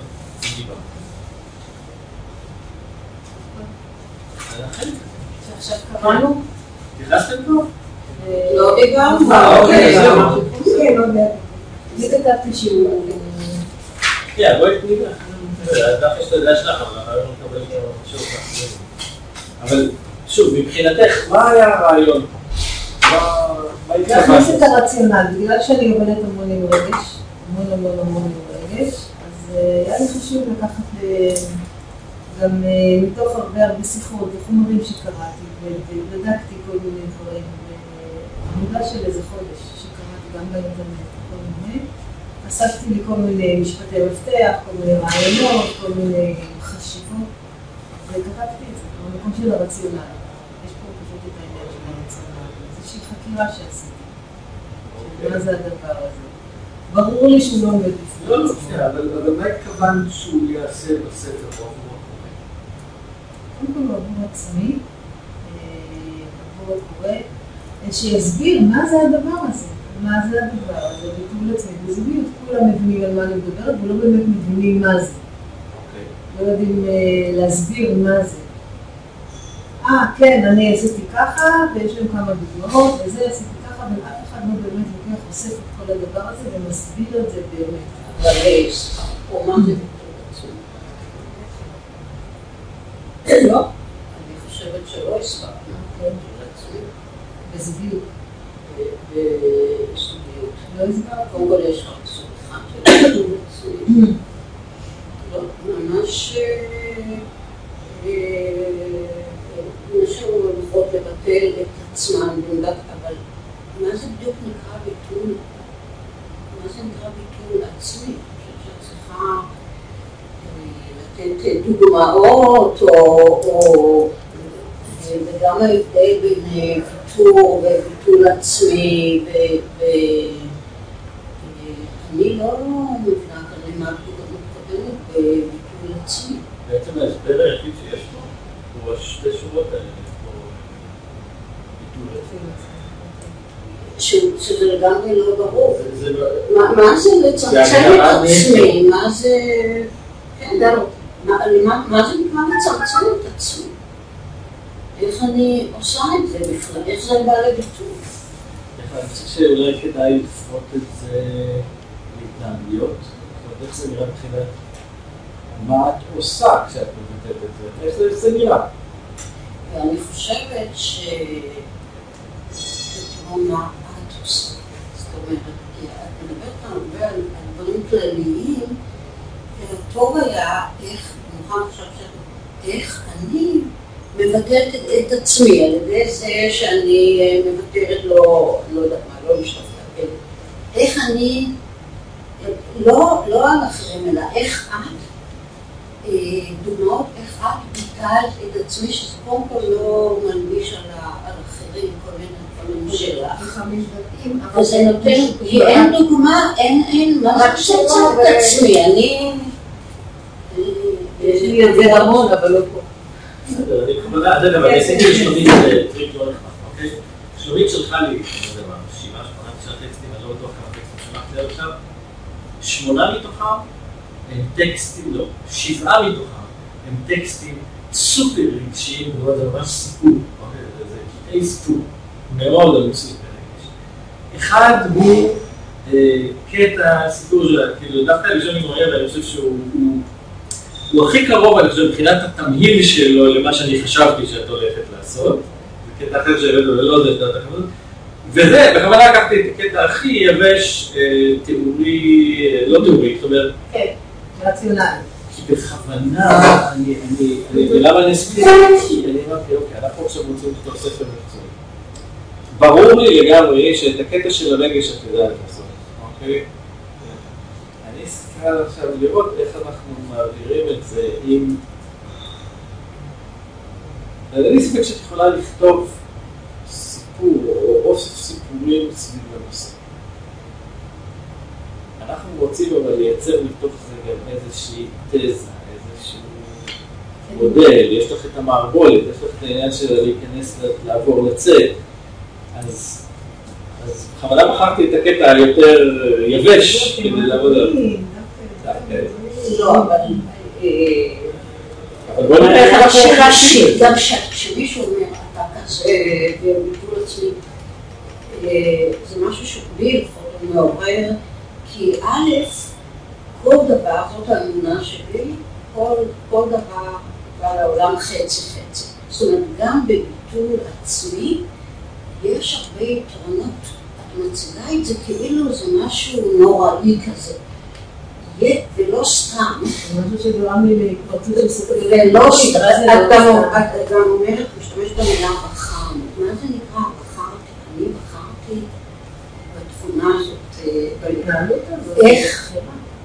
שעכשיו קראנו? התייחסתם טוב? לא דיברנו. אוקיי, זהו. כן, לא יודע. אני כתבתי שהוא... כן, בואי תניגה. דווקא שאתה יודע שלך, אבל אני לא מקבל משהו אחר. אבל שוב, מבחינתך, מה היה הרעיון? מה התכוונת? להכניס את הרציונל, בגלל שאני עובדת המון עם רגש, המון המון המון עם רגש, אז היה לי חשוב לקחת גם מתוך הרבה הרבה שיחות וחומרים שקראתי, ובדקתי כל מיני דברים, בעבודה של איזה חודש שקראתי גם באינטרנט, כל מיני, אספתי לי כל מיני משפטי מפתח, כל מיני רעיונות, כל מיני חשיבות, וכתבתי את זה, במקום של הרציונל. יש פה פשוט את העניין של הרציונל, איזושהי חקירה שעשיתי, מה זה הדבר הזה. ברור לי שהוא לא עומד בפני. לא, לא, אבל מה התכוונת שהוא יעשה בספר עבור הקורא? קודם כל עבור עצמי, עבור הקורא, שיסביר מה זה הדבר הזה, מה זה הדבר הזה, ביטול עצמי, בזוגיות, כולם מבינים על מה אני מדברת, ולא באמת מבינים מה זה. לא יודעים להסביר מה זה. אה, כן, אני עשיתי ככה, ויש להם כמה דוגמאות, וזה עשיתי ככה, אבל אף אחד לא באמת לוקח, אוסף את כל הדבר הזה, ומסביר את זה באמת. אבל או מה זה ביטול עצמי? לא, אני חושבת שלא הספקנו ביטול עצמי. בזוגיות. בזוגיות. לא הספקנו, קודם כל יש רק סוג אחד של ביטול עצמי. לא, ממש נשים הולכות לבטל את עצמן, אבל מה זה בדיוק נקרא ביטול? מה זה נקרא ביטול עצמי? אני חושבת שאת צריכה לתת דוגמאות, או וגם ההבדל בין ויתור וביטול עצמי, ואני לא מבינה כאן למה מתקדמת בביטול עצמי. בעצם ההסבר היחיד שיש פה הוא השתי שורות האלה, ביטול עצמי. שזה לגמרי לא ברור. מה זה לצמצם את עצמי? מה זה... כן, מה זה נקרא לצמצם את עצמי? איך אני עושה את זה בכלל? איך זה בא לביטול? אני חושב שאולי כדאי לפרוט את זה להתנהגויות. איך זה נראה מבחינת מה את עושה כשאת מבטאת את זה? איך זה נראה? ואני חושבת ש... מה את עושה? זאת אומרת, את מדברת הרבה על דברים כלליים, טוב היה איך, במיוחד עכשיו איך אני מבטאת את עצמי, על ידי זה שאני מבטרת לא, לא יודעת מה, לא לשלוף את הכלב. איך אני, לא, לא על אחרים, אלא איך את, דוגמאות, איך את ביטלת את עצמי, שזה קודם כל לא מלביש על אחרים, כל מיני דברים שלך. וזה נותן, כי אין דוגמה, אין, אין, מה זה שצריך את עצמי, אני... יש לי את זה המון, אבל לא פה. בסדר, אני כמובן, זה גם, אני עשיתי לשלומית טריק לא נחמד, אוקיי? שלומית שלחה לי, אני לא יודע מה, שבעה, שמונה, תשעה טקסטים, אני לא בטוח כמה טקסטים שלחתי עד עכשיו, שמונה מתוכם הם טקסטים, לא, שבעה מתוכם הם טקסטים סופר רגשיים, זה ממש סיפור, זה קטעי סיפור, מאוד עמוסים ברגש. אחד הוא קטע סיפור שלה, כאילו דווקא הראשון עם אוריאל, אני חושב שהוא הוא הכי קרוב, אני חושב, מבחינת התמהיל שלו למה שאני חשבתי שאת הולכת לעשות. זה קטע אחר שהבאתי לו, לא יודע, את התחנות. וזה, בכוונה לקחתי את הקטע הכי יבש, תיאורי, לא תיאורי, זאת אומרת... כן, רציונלי. כי בכוונה, אני, אני, אני, ולמה אני אספיק? כי אני אמרתי, אוקיי, אנחנו עכשיו רוצים לכתוב ספר מקצועי. ברור לי לגמרי שאת הקטע של הרגש את יודעת לעשות, אוקיי? אני אסתכל עכשיו לראות איך אנחנו מעבירים את זה עם... אני אספיק שאת יכולה לכתוב סיפור או אוסף סיפורים סביב הנושא. אנחנו רוצים אבל לייצר מתוך זה גם איזושהי תזה, איזשהו מודל, יש לך את המערבולת, יש לך את העניין של להיכנס, לעבור, לצאת. אז, אז בכוונה בחרתי את הקטע היותר יבש כדי לעבוד עליו. לא, אבל... אבל בוא נראה איך אנחנו... גם כשמישהו אומר, אתה כזה, וביטול עצמי, זה משהו שבי לפחות מעורר, כי א', כל דבר, זאת האמונה שלי, כל, כל דבר בא לעולם חצי חצי. זאת אומרת, גם בביטול עצמי, יש הרבה יתרונות. את מציגה את זה כאילו זה משהו נוראי כזה. ולא סתם. משהו שגרם לי להתפרצות של ספר. ולא סתם. את גם אומרת, משתמשת במילה בחרנו. מה זה נקרא בחרתי? אני בחרתי בתכונה הזאת. בהתנהלות הזאת. איך?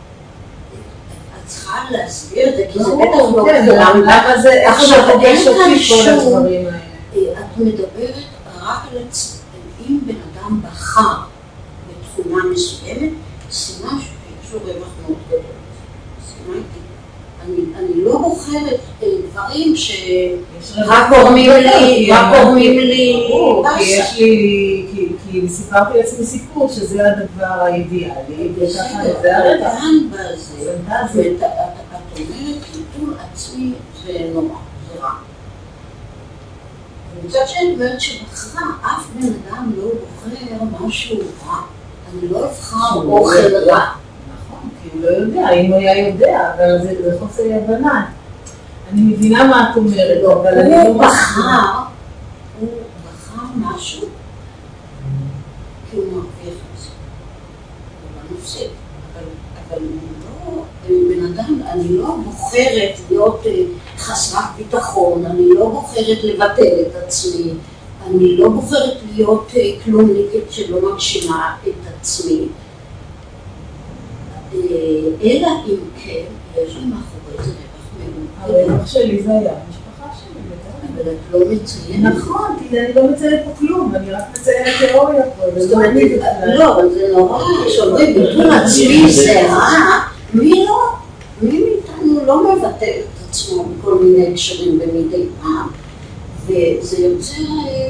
את צריכה להסביר את זה, כי זה בטח לא כולם. למה זה, איך עכשיו, שפוגש אותי כל הדברים האלה. את מדברת רק על עצמם. אם בן אדם בחר בתכונה מסוימת, סימן שיש לו רווח מאוד גדול. סימנתי. אני, אני לא בוחרת דברים שרק גורמים לי, רק גורמים לי... כי יש לי, כי סיפרתי לעצמי סיפור שזה הדבר האידיאלי, וככה זה הרדע. את דן בזה, ואת אומרת, ביטול עצמי זה נורא, זה רע. ומצד שאני אומרת שבחרה, אף בן אדם לא בוחר משהו רע. אני לא אבחר אוכל רע. נכון, כי הוא לא יודע, אם הוא היה יודע, אבל זה חוסר הבנה. אני מבינה מה את אומרת, אבל אני לא בחר, הוא בחר משהו, כי הוא מרוויח את זה. הוא לא נפסד. אבל לא, בן אדם, אני לא בוחרת להיות חסרת ביטחון, אני לא בוחרת לבטל את עצמי, אני לא בוחרת להיות כלומניקת שלא מגשימה את עצמי, אלא אם כן, יש לי מאחורי זה רווח מאוד. הרווח שלי זה היה המשפחה שלי. אבל את לא מציינת. נכון, כי אני לא מציינת פה כלום, אני רק מציינת תיאוריה פה. לא, אבל זה נורא, שאומרים, ביטול עצמי זה רע, מי לא? מי מאיתנו לא מבטל את עצמו בכל מיני הקשרים במידי פעם, וזה יוצר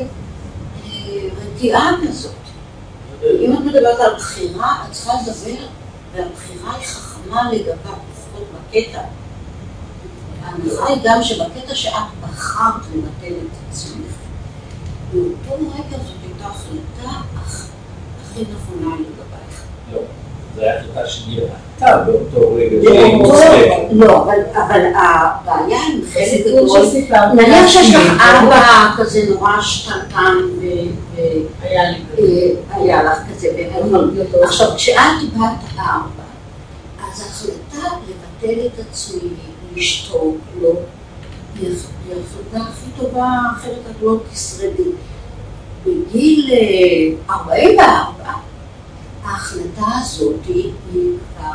רתיעה כזאת. אם את מדברת על בחירה, את צריכה לדבר, והבחירה היא חכמה לגבה, לפחות בקטע. ההנחה היא גם שבקטע שאת בחרת לבטל את עצמך, באותו רגע זאת הייתה החלטה הכי נכונה לגבייך. לא, זו הייתה החלטה שנראתה באותו רגע. לא, אבל הבעיה עם חלק גדול, נניח שיש לך ארבע כזה נורא שטנטן והיה לך כזה, עכשיו כשאת באת ארבע, אז ההחלטה לבטל את עצמי, לשתוק, לא, היא החלטה הכי טובה, אחרת את לא תשרדי. בגיל ארבעים וארבע, ההחלטה הזאת היא כבר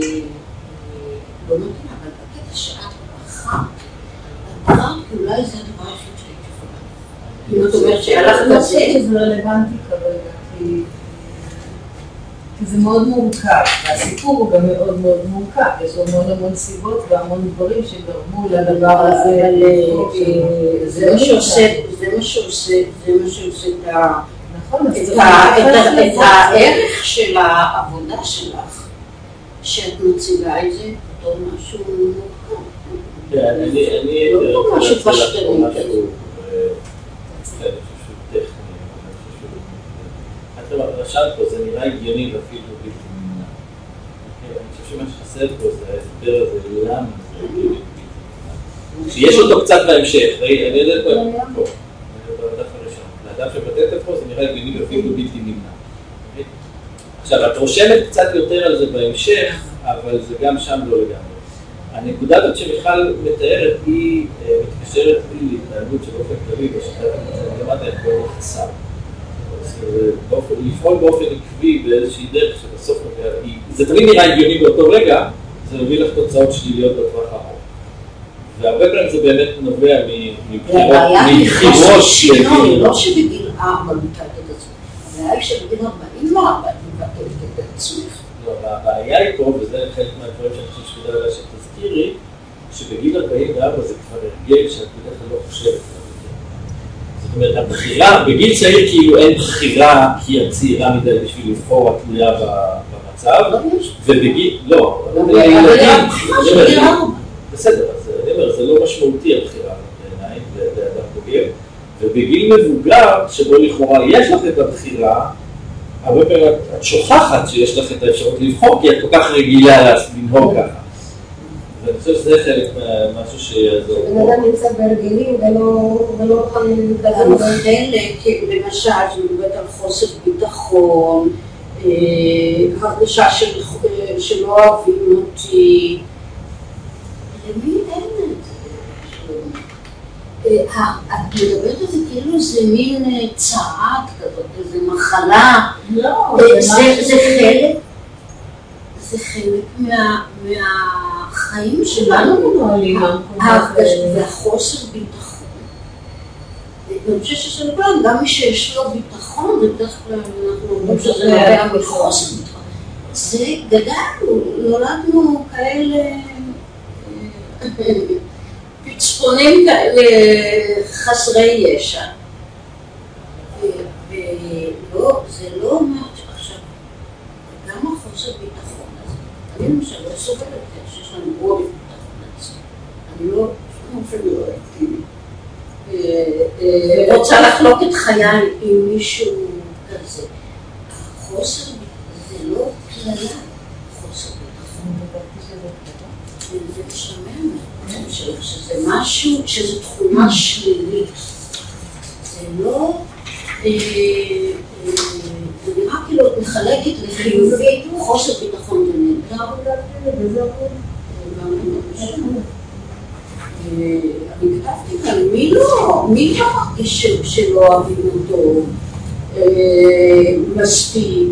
לא מתאימה, אבל בקטע שאת בחרת, את בחרת כי אולי זה הדבר היחיד שהייתי יכולה. אם את אומרת שהלכת לזה, זה רלוונטי כרגע, כי זה מאוד מורכב, והסיפור הוא גם מאוד מאוד מורכב, יש לו המון המון סיבות והמון דברים שגרמו לדבר הזה. זה מה שעושה, זה מה שעושה, זה מה שעושה את הערך של העבודה שלך, שאת מציגה את זה בתור משהו מורכב. כן, אני... לא משהו פשטני כזה. למשל פה זה נראה הגיוני ואפילו בלתי נמנע. אני חושב שמה שחסר פה זה ההסבר הזה, למה זה בלתי נמנע. שיש אותו קצת בהמשך, אני יודעת פה, בדף הראשון, לאדם שבטטת פה זה נראה הגיוני ואפילו בלתי נמנע. עכשיו, את רושמת קצת יותר על זה בהמשך, אבל זה גם שם לא לגמרי. הנקודה הזאת שמיכל מתארת היא מתקשרת לי להתנהגות שבאופן כללי בשיטת המגמת הארגון חסר. לפעול באופן עקבי באיזושהי דרך שבסוף זה תמיד נראה הגיוני באותו רגע, זה מביא לך תוצאות שליליות בטווח הארוך. והרבה פעמים זה באמת נובע מבחירות שינוי, לא שבגיל ארבע מתקדת את עצמך, הבעיה היא שבגיל ארבעים וארבע מתקדת את עצמך. לא, הבעיה היא פה, וזה חלק מהדברים שאני חושב שכדאי אולי שתזכירי, שבגיל ארבעים וארבע זה כבר הרגל שאת בדרך כלל לא חושבת. זאת אומרת, הבחירה, בגיל צעיר כאילו אין בחירה כי את צעירה מדי בשביל לבחור התלויה במצב, ובגיל, לא, בסדר, אז אני אומר, זה לא משמעותי הבחירה בעיניי, באדם בוגר, ובגיל מבוגר, שבו לכאורה יש לך את הבחירה, הרבה פעמים את שוכחת שיש לך את האפשרות לבחור, כי את כל כך רגילה לנהוג ככה. ואני חושב שזה חלק מהמשהו שיעזור. בן אדם נמצא בהרגלים ולא אוכל להתקדם. חלק, למשל, זה מדברת על חוסר ביטחון, הרגשה שלא אוהבים אותי. למי אין את זה? את מדברת על זה כאילו זה מין צעת כזאת, איזו מחלה. לא, זה חלק. זה חלק מהחיים שלנו, והחוסר ביטחון. אני חושבת שזה נקרא, גם מי שיש לו ביטחון, זה בדרך כלל אנחנו אומרים שזה נובע מחוסר ביטחון. זה גדלנו, נולדנו כאלה פצפונים כאלה חסרי ישע. ולא, זה לא אומר עכשיו, גם החוסר ביטחון הזה. אני למשל לא סובלת שיש לנו עודף ביטחון עצמי. אני לא, אפילו לא אקטיבי. רוצה לחלוק את חיי עם מישהו כזה. החוסר ביטחון, זה לא כללה, חוסר ביטחון. זה משמענו. שזה משהו, שזה תכונה שלילית. זה לא, זה נראה כאילו את מחלקת לחיובית, חוסר ביטחון ונהדר. וזה עובד. אני כתבתי כאן, מי לא, מי לא מרגיש שלא אוהבים אותו מספיק,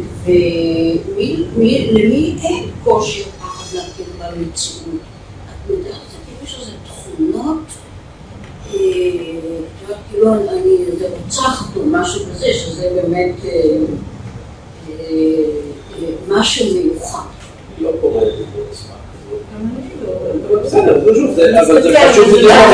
ולמי אין קושי פחד להכיר במציאות. את יודעת, זה כאילו שזה תכונות, כאילו אני רוצחת או משהו כזה, שזה באמת משהו מיוחד. לא קורה את זה בעצמה. בסדר, זה שוב, אבל זה חשוב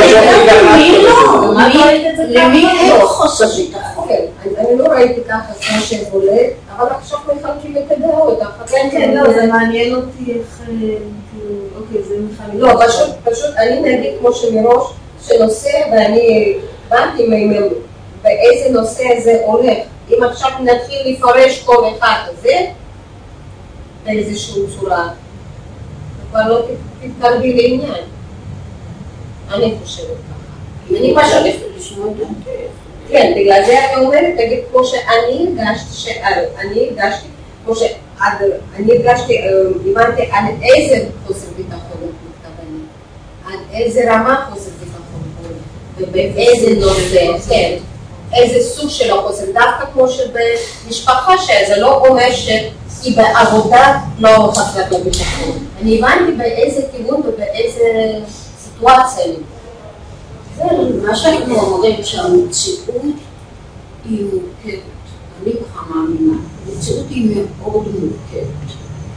למי אין חוסר ביטחון? אני לא ראיתי ככה כמו שבולט, אבל עכשיו מחלקים את הדעות. כן, כן, לא, זה מעניין אותי איך, אוקיי, זה מחלקים. לא, פשוט אני נגיד כמו שמראש, שנושא ואני הבנתי באיזה נושא זה הולך. אם עכשיו נתחיל לפרש כל אחד הזה, באיזשהו צורה, כבר לא תתקרבי לעניין. אני חושבת ככה. אני פשוט לשמוע את זה. כן, בגלל זה אני אומרת, תגיד, כמו שאני הרגשתי, אני הרגשתי, כמו שאני הרגשתי, הבנתי על איזה חוסר ביטחון את מתכוונים, על איזה רמה חוסר ביטחון, ובאיזה נושא, כן, איזה סוג של החוסר, דווקא כמו שבמשפחה שזה לא אומר שהיא בעבודה לא חסרת לביטחון. אני הבנתי באיזה כיוון ובאיזה סיטואציה. מה שאנחנו אומרים שהמציאות היא מורכבת, אני ככה מאמינה, המציאות היא מאוד מורכבת,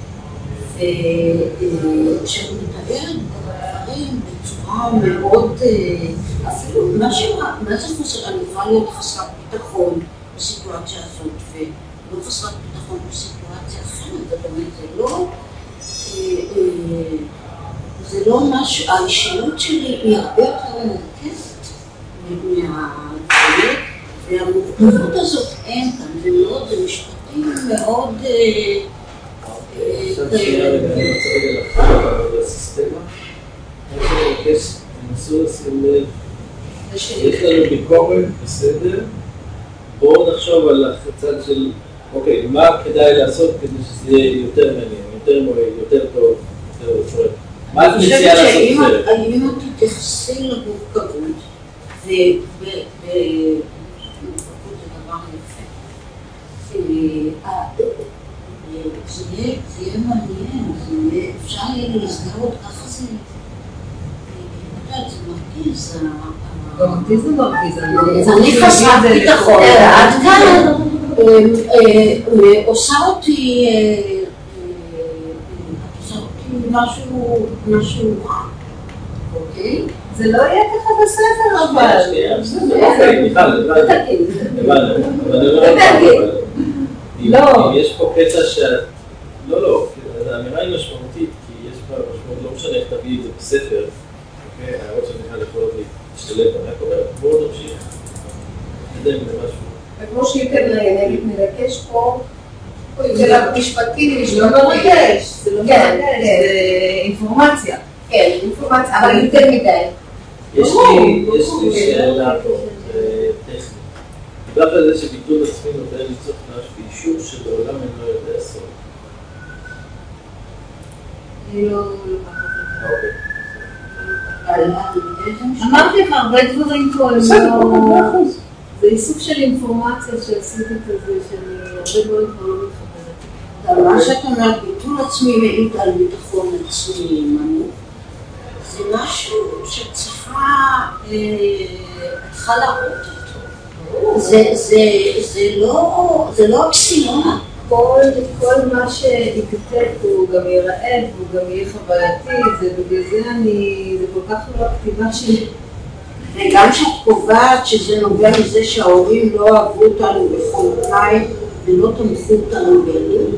וכשאת מתארת דברים בצורה מאוד, אפילו מה זה חוסר, אני יכולה להיות חסרת ביטחון בסיטואציה הזאת, ולא חסרת ביטחון בסיטואציה אחרת, זאת אומרת, זה לא, זה לא משהו, האישיות שלי היא הרבה יותר מורכבת מהדברים, והמורכבות הזאת אין כאן, זה מאוד, זה משפטים מאוד... עכשיו שאלה רגע, אני רוצה רגע לחזור על הסיסטמה. אני רוצה לבקש, תנסו לשים לב, יש לנו ביקורת, בסדר? בואו נחשוב על הצד של, אוקיי, מה כדאי לעשות כדי שזה יהיה יותר מעניין, יותר מועיל, יותר טוב, יותר מפרק. מה את מציעה לעשות אחרת? אם את תתייחסי למורכבות, ומורכבות זה דבר יפה, זה יהיה מעניין, אפשר יהיה להזדהות, ככה זה, זה מרגיז, אותי זה מרגיז, אני חסרת ביטחון, עד כאן עושה אותי, עושה אותי משהו, משהו רע, אוקיי? זה לא יהיה ככה בספר, אבל. אוקיי, מיכל, הבנו. לא. אם יש פה קטע ש... לא, לא, האמירה היא משמעותית, כי יש פה משמעות, לא משנה איך תביא את זה בספר, אוקיי? ההערות של מיכל יכולות להשתלב, אני רק אומר, בואו נמשיך. נדע אם זה משהו. וכמו שיותר נרגש פה, פה יותר משפטי, לא מרגש, זה לא מרגש, זה אינפורמציה. כן, אינפורמציה, אבל יותר מדי. יש לי שאלה פה, טכנית. דיברת על זה שביטול עצמי נותן ליצור חדש באישור שלעולם אינו יודע סוד. אני לא... אוקיי. אמרתי לך, הרבה דברים פה, זה איסוף של אינפורמציה שעשיתי כזה, שאני הרבה דברים כבר לא מתחברת. מה שאת אומרת, ביטול עצמי מעיד על ביטחון עצמי, מנו. זה משהו שצריכה, צריכה להראות אותו. זה לא אקסיומה. כל מה שיכתב הוא גם ייראה, הוא גם יהיה חווייתי, בגלל זה אני, זה כל כך לא הכתיבה שלי. וגם שאת קובעת שזה נובע מזה שההורים לא אהבו אותנו בחולתיים ולא תמכו אותנו בילדים.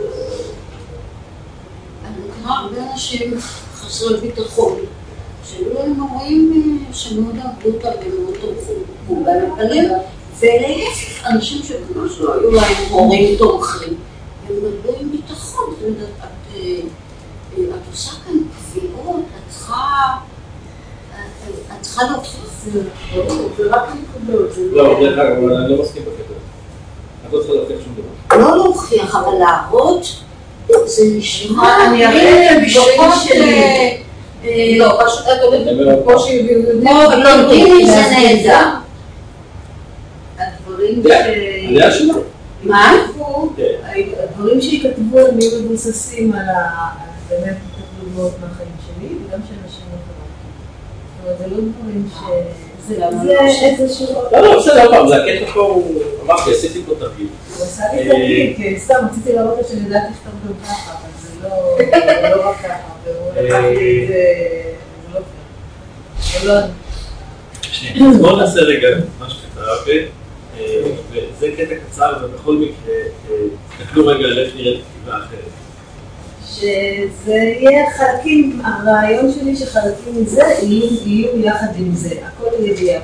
אני מכירה הרבה אנשים חסרי ביטחון, שלא הם הורים שמאוד אהבו אותם ומאוד תמכו בהם בלב, ולהפך, אנשים שכמש לא היו להם הורים תומכים, הם לא עם ביטחון. זאת אומרת, את עושה כאן קביעות, את צריכה... את צריכה להוכיח. זה רק נקודות. לא, דרך אגב, אבל אני לא מסכים בקטע. את לא צריכה להוכיח שום דבר. לא להוכיח, אבל להראות, זה נשמע... אני אראה את הדברים שלי. לא, פשוט את אומרת, כמו שהביאו יודעים. בלונדיני זה נהדר. הדברים ש... הדעה שלה? מה? הדברים שיכתבו הם יהיו מבוססים על באמת דוגמאות מהחיים שלי, וגם של אנשים אחרים. זה לא דברים ש... זה איזשהו... לא, לא, בסדר, לא פעם, זה הקטע פה, הוא אמרתי, עשיתי פה תרגיל. הוא עשה לי תרגיל, כי סתם רציתי להראות שאני יודעת לכתוב גם ככה, אבל זה לא רק ככה, והוא לקח לי את זה, זה לא פייר. זה לא... אז בואו נעשה רגע מה שקצר, אוקיי? וזה קטע קצר, ובכל מקרה, תסתכלו רגע על איך נראית כתיבה אחרת. שזה יהיה חלקים, הרעיון שלי שחלקים מזה יהיו יחד עם זה, הכל יהיה ביחד.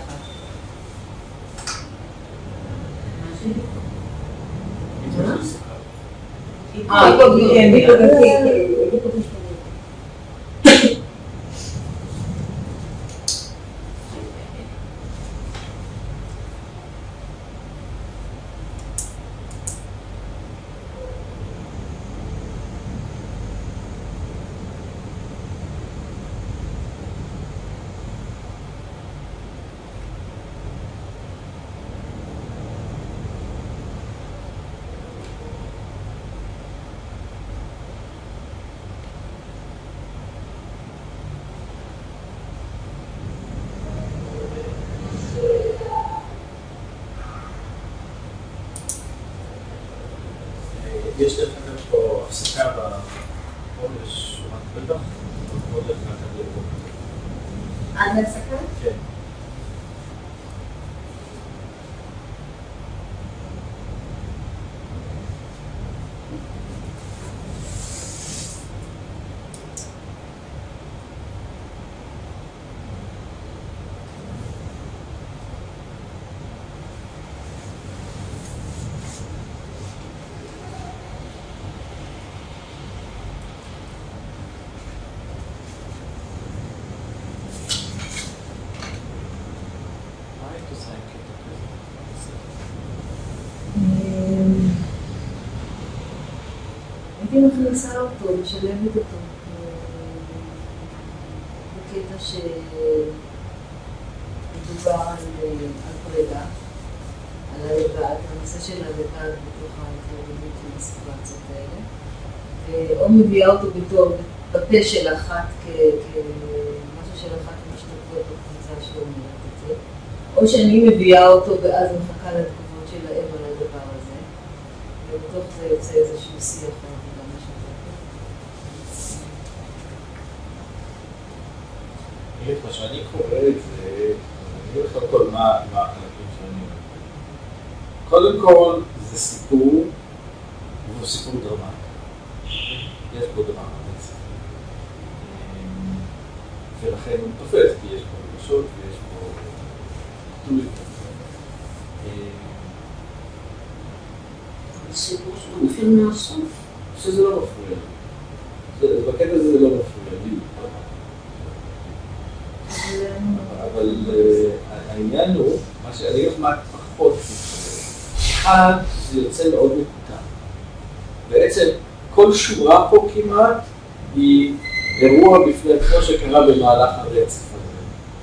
אה, כן, ביקודתי. יש לכם פה הפסקה בחודש שורת בטח, עוד לך כאן לפה. עד להפסקה? כן. הייתי מכניסה אותו, משלבת אותו. קטע שמדובר על פרידה, על הלבד, הנושא של הלבד בתוך ההתמודדות עם הסיטואציות האלה, או מביאה אותו בתור בפה של אחת כמשהו של אחת המשתתפות בקבוצה שאומרת את זה, או שאני מביאה אותו ואז מחכה לתגובות שלהם על הדבר הזה, ובתוך זה יוצא איזשהו שיח או עבודה משותפת. אני אגיד לך שאני קורא את זה, אני אגיד לך כל מה החלקים שאני אומר. קודם כל, זה סיפור, והוא סיפור דרמטי. יש בו דרמה בעצם. ולכן הוא תופס, כי יש בו רגשות ויש בו ביטוי. סיפור שמתחיל מהסוף. שזה לא מפריע לי. בקטע הזה זה לא מפריע לי. אבל העניין הוא, מה שאני אגיד מה פחות מפריע. אחד, זה יוצא מאוד מקוטע. בעצם כל שורה פה כמעט היא אירוע בפני עצמו שקרה במהלך הרצף הזה.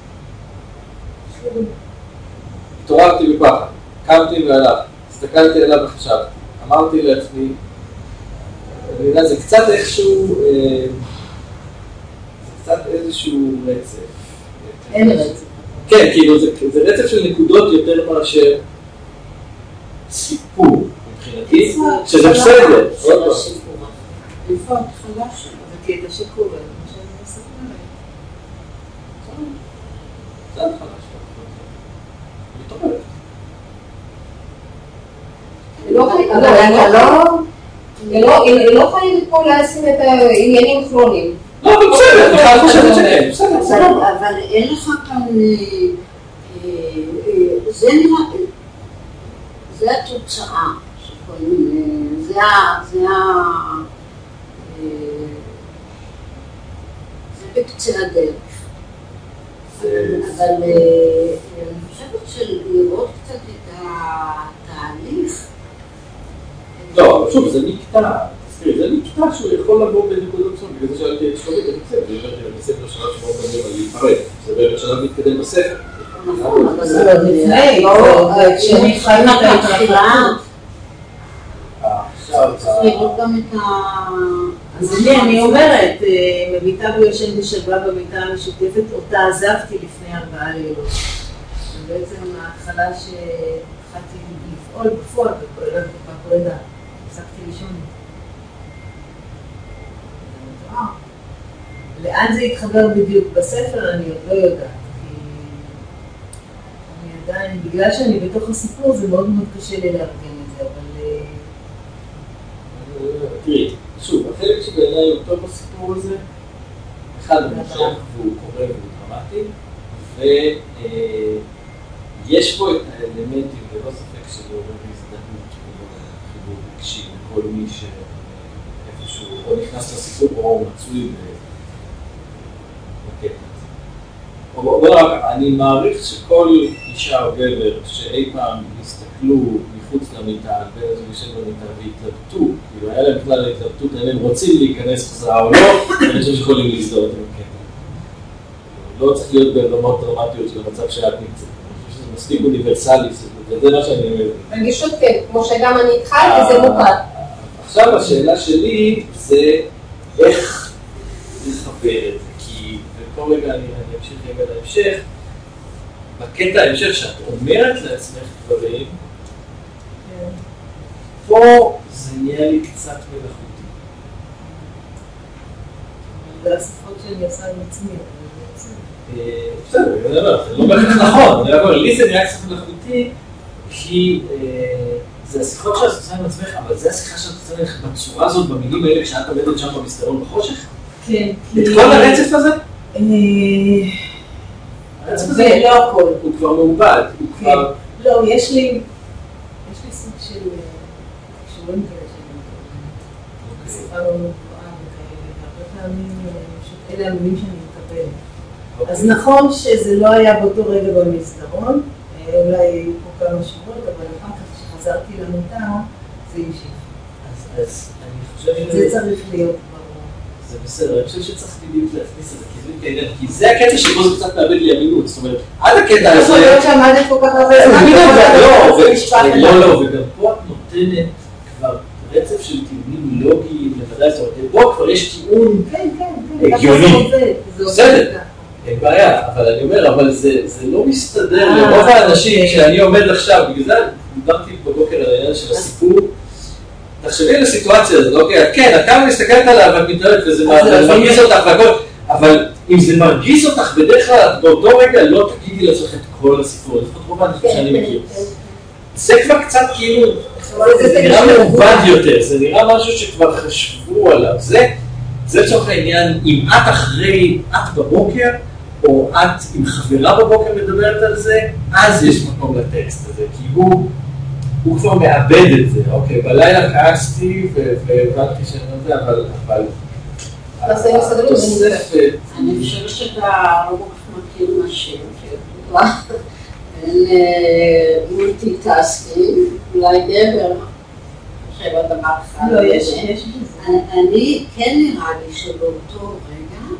התעוררתי בפחד, קמתי והלכתי, הסתכלתי עליו וחשבתי, אמרתי לעצמי, אני יודע, זה קצת איכשהו, זה קצת איזשהו רצף. אין רצף. כן, כאילו זה רצף של נקודות יותר מאשר סיפור מבחינתי, שזה בסדר. איפה התחלה שלו? זה קטע שקורה, מה שאני מסתכל עליי. זה התחלה שלו. מתעוררת. היא לא חייבת פה לשים את העניינים כרוניים. לא, אבל בסדר, אני חייב חושבת שכן, בסדר. אבל אין לך כאן, זה נראה, זה התוצאה. זה ה... זה ה... זה בקצה הדרך. אבל אני חושבת שלראות קצת את התהליך. לא, שוב, זה מקטע. תזכירי, זה מקטע שהוא יכול לבוא בנקודות שונות. בגלל זה שאלתי את שלומית, אני חושב, אני אומר, אני בספר שלב שבו מדברים על להיפרד. זה בערך שלב מתקדם בספר. נכון, אבל זה לא לפני, כשאני חייבת את ההתחלה. צריך לראות גם את ה... אז אני אומרת, מביטה ויושן בשלווה במיטה המשותפת, אותה עזבתי לפני ארבעה לילות. ובעצם ההתחלה שהתחלתי לפעול בפועל, וכוללת בקפה פרידה, הפסקתי לישון. לאן זה יתחבר בדיוק בספר, אני עוד לא יודעת. כי אני עדיין, בגלל שאני בתוך הסיפור, זה מאוד מאוד קשה לי לארגן את זה, אבל... תראי, שוב, החלק שבעיניי הוא טוב בסיפור הזה, אחד הוא מושך והוא קורא והוא דרמטי, ויש בו את האלמנטים, ולא ספק שזה עובר להזדמנות, חיבור רגשי לכל מי שאיפשהו או נכנס לסיפור או מצוי בקטע הזה. בוא רק, אני מעריך שכל אישה או גבר שאי פעם הסתכלו מחוץ למיטה, על בן הזוג יושב במיטה והתלבטו, כאילו היה להם בכלל התלבטות, האם הם רוצים להיכנס חזרה או לא, אני חושב שיכולים להזדהות עם הקטע. לא צריך להיות ברמות דרמטיות של המצב שאת נמצאת. אני חושב שזה מספיק אוניברסלי, וזה מה שאני אומר. רגישות כן, כמו שגם אני התחלתי, זה מוכר. עכשיו השאלה שלי זה איך לחבר את זה, כי בכל רגע אני אמשיך רגע להמשך, בקטע ההמשך שאת אומרת לעצמך דברים, פה זה נהיה לי קצת מלאכותי. זה השיחות שאני עושה עם עצמי. בסדר, זה לא בהכרח נכון, אני אומר, לי זה נראה קצת מלאכותי, כי זה השיחות שאת עושה עם עצמך, אבל זה השיחה שאת עושה לך בצורה הזאת, במילים האלה, כשאת עובדת שם במסדרון בחושך? כן. את כל הרצף הזה? הרצף הזה לא הכל. הוא כבר מעובד, הוא כבר... לא, יש לי... יש לי סוג של... קשורים כאלה שאני מקבלת. שיחה לא מבואה וכאלה, והרבה פעמים אלה המילים שאני מקבלת. אז נכון שזה לא היה באותו רגע במסדרון, אולי היו פה כמה שבועות, אבל אחר כך כשחזרתי למיטה, זה המשיך. אז אני חושב זה צריך להיות ברור. זה בסדר, אני חושב שצריך בדיוק להכניס את זה, כי זה הקטע שבו זה קצת מאבד לי אמינות, זאת אומרת, עד הקטע הזה... יכול להיות שעמדת כל כך הרבה זמן. לא, לא, וגם פה את נותנת כבר רצף של טיעונים לוגיים, בוודאי, זאת אומרת, בו כבר יש טיעון הגיוני. בסדר, אין בעיה, אבל אני אומר, אבל זה לא מסתדר לרוב האנשים שאני עומד עכשיו, בגלל זה דיברתי בבוקר על העניין של הסיפור, תחשבי על הסיטואציה הזאת, אוקיי, כן, את כמה מסתכלת עליו, ואת מתנהלת, וזה מרגיז אותך והכל, אבל אם זה מרגיז אותך, בדרך כלל, באותו רגע לא תגידי לעצמך את כל הסיפור, לפחות רוב האנשים שאני מכיר. זה כבר קצת כאילו, זה נראה מעובד יותר, זה נראה משהו שכבר חשבו עליו, זה לצורך העניין, אם את אחרי, את בבוקר, או את עם חברה בבוקר מדברת על זה, אז יש מקום לטקסט הזה, כי הוא, הוא כבר מאבד את זה, אוקיי, בלילה כעסתי והבנתי שאני לא יודע, אבל, אבל, התוספת... אני חושבת שאתה לא כל כך מכיר נשים, כאילו, אין מולטי-טסקינג, אולי גבר, חושב על דבר אחד. לא, יש, יש. אני, כן נראה לי שבאותו רגע,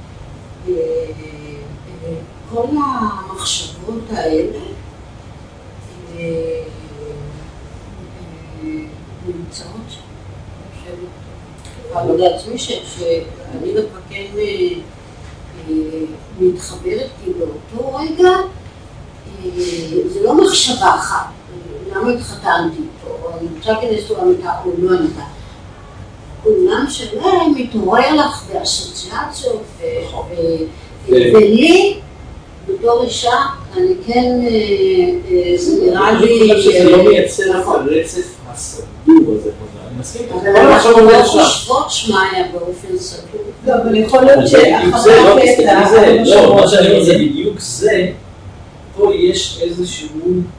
כל המחשבות האלה נמצאות שם. אבל לעצמי שאני דווקא כן מתחברת כי באותו רגע זה לא מחשבה אחת. למה התחתנתי פה, או אני רוצה כנס לו למיטה או לא נמיטה. עולם שלהם מתעורר לך באסוציאציות ולי בתור אישה, אני כן, זה נראה לי... אני חושב שזה לא מייצר את הרצף הסדור הזה. אני מסכים. אבל אנחנו לא חושבות שמעיה באופן סדור. לא, אבל יכול להיות שאחר כך... לא, מה שאני אומר זה בדיוק זה, פה יש איזשהו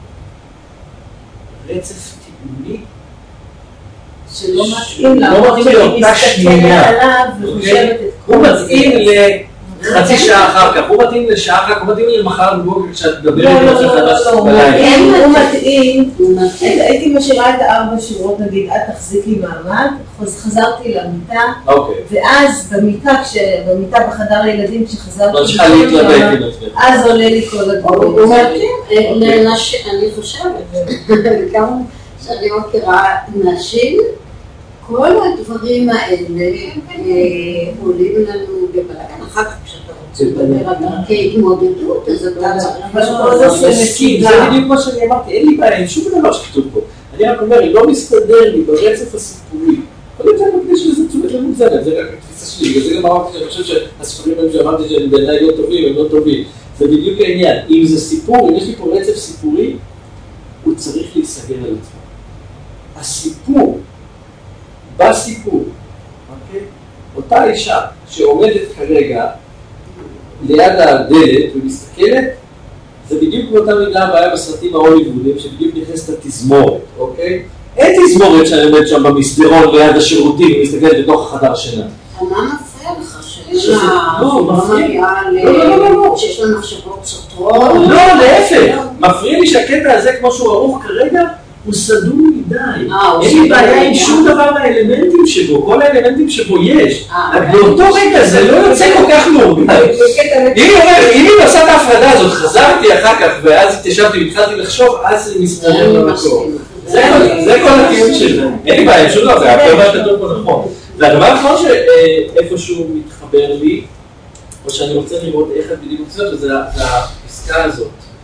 רצף טיעוני שלא מתאים לה, לא מתאים לאותה שנייה. הוא מתאים לחצי שעה אחר כך, הוא מתאים לשעה אחר כך, הוא מתאים למחר בבוקר כשאת מדברת לא, לא, לא, לא, הוא מתאים, הייתי משאירה את הארבע שורות, נגיד, את תחזיק לי מעמד, חזרתי למיטה, ואז במיטה, במיטה בחדר לילדים, כשחזרתי למיטה, אז עולה לי כל הדברים. הוא מתאים, אני חושבת, גם שאני מכירה נשים, כל הדברים האלה עולים לנו בבלגן, אחר כך כשאתה רוצה לדבר על דרכי התמודדות, אז אתה צריך... זה מסכים, זה בדיוק מה שאני אמרתי, אין לי בעיה, אין שום דבר שכתוב פה. אני רק אומר, היא לא מסתדר לי ברצף הסיפורי. יכול להיות שאני מקדיש לזה תשומת לב מוגזמת, זה רק התפיסה שלי, וזה גם אמרתי שאני חושב שהסיפורים הם שאמרתי שהם בעיניי לא טובים, הם לא טובים. זה בדיוק העניין. אם זה סיפור, אם יש לי פה רצף סיפורי, הוא צריך להיסגר על עצמו. הסיפור, בסיפור, אוקיי? אותה אישה שעומדת כרגע ליד הדלת ומסתכלת, זה בדיוק באותה מידה הבעיה בסרטים ההוליוודיים, שבדיוק נכנסת לתזמורת, אוקיי? אין תזמורת שאני עומד שם במסדרון ליד השירותים ומסתכלת בתוך החדר שינה. מה מפריע לך שיש לה מחשבות סותרות? לא, להפך. מפריע לי שהקטע הזה, כמו שהוא ערוך כרגע, הוא סדור מדי. אין לי בעיה עם שום דבר מהאלמנטים שבו, כל האלמנטים שבו יש. באותו רגע זה לא יוצא כל כך מאורגן. אם היא עושה את ההפרדה הזאת, חזרתי אחר כך, ואז התיישבתי והתחלתי לחשוב, אז זה מסתדר במקום. זה כל הטיעון שלי. אין לי בעיה, שום דבר, זה הכל מה כתוב פה נכון. והדבר האחרון שאיפשהו מתחבר לי, או שאני רוצה לראות איך את בדיוק עושה, זה הפסקה הזאת.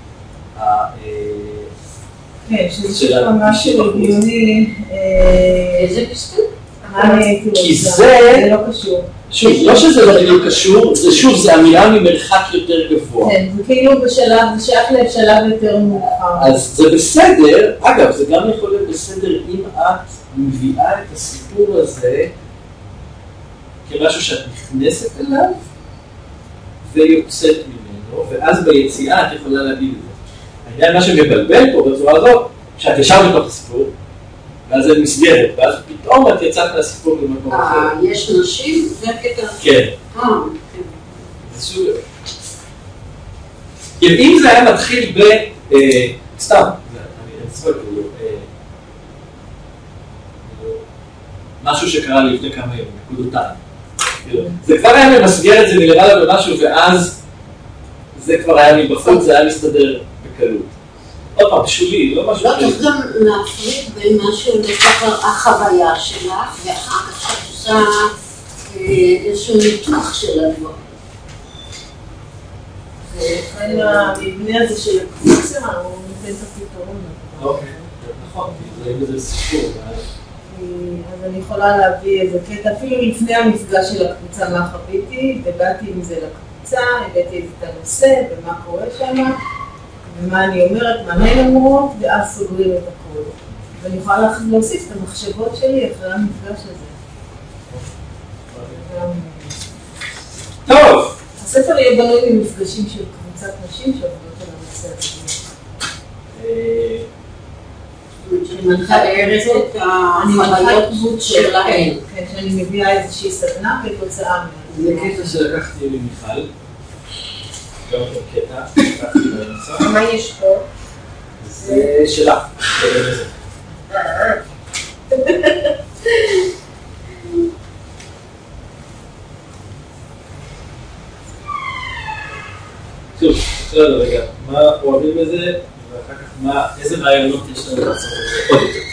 כן, שזה משהו הגיוני. איזה פסקה? כי זה... זה לא קשור. שוב, לא שזה לא בדיוק קשור, זה שוב, זה אמירה ממרחק יותר גבוה. כן, זה כאילו בשלב, זה שייך לשלב יותר מאוחר. אז זה בסדר, אגב, זה גם יכול להיות בסדר אם את מביאה את הסיפור הזה כמשהו שאת נכנסת אליו ויוצאת ממנו, ואז ביציאה את יכולה להגיד את זה. העניין מה שמבלבל פה בצורה הזאת, שאת ישר בתוך הסיפור, ואז זה מסגרת, ואז פתאום את יצאת מהסיפור למקום אחר. אה, יש נשים? זה הקטע? כן. אה, כן. זה שוב... אם זה היה מתחיל ב... סתם, אני אצפק כאילו... משהו שקרה לי לפני כמה ימים, נקודותיים. זה כבר היה ממסגר את זה מלמעלה במשהו, ואז זה כבר היה מבחוץ, זה היה מסתדר בקלות. עוד פעם, שולי, לא משהו... לא צריך גם להפריד בין משהו לתוך החוויה שלך, ואחר כך שאת עושה איזשהו ניתוח של הדבר. ולכן המבנה הזה של הקבוצה, הוא נותן את הפתרון. אוקיי, נכון, זה איזה סיפור. אז אני יכולה להביא איזה קטע, אפילו לפני המפגש של הקבוצה מה חוויתי, ובאתי עם זה לקבוצה, הבאתי את הנושא ומה קורה שם, ומה אני אומרת, מה הן אומרות, ואז סוגרים את הכל. ואני יכולה להוסיף את המחשבות שלי אחרי המפגש הזה. טוב! הספר יהיה בנוי ממפגשים של קבוצת נשים שעובדות על הנושא הזה. אני מתארת את החוויות שלהן. כן, שאני מביאה איזושהי סדנה כתוצאה מהם. זה קטע שלקחתי למיכל. גם אותו קטע, לקחתי באמצע. מה יש פה? זה שלך. טוב, בסדר רגע, מה אוהבים בזה, ואחר כך מה, איזה רעיונות יש לנו לעשות את זה עוד יותר.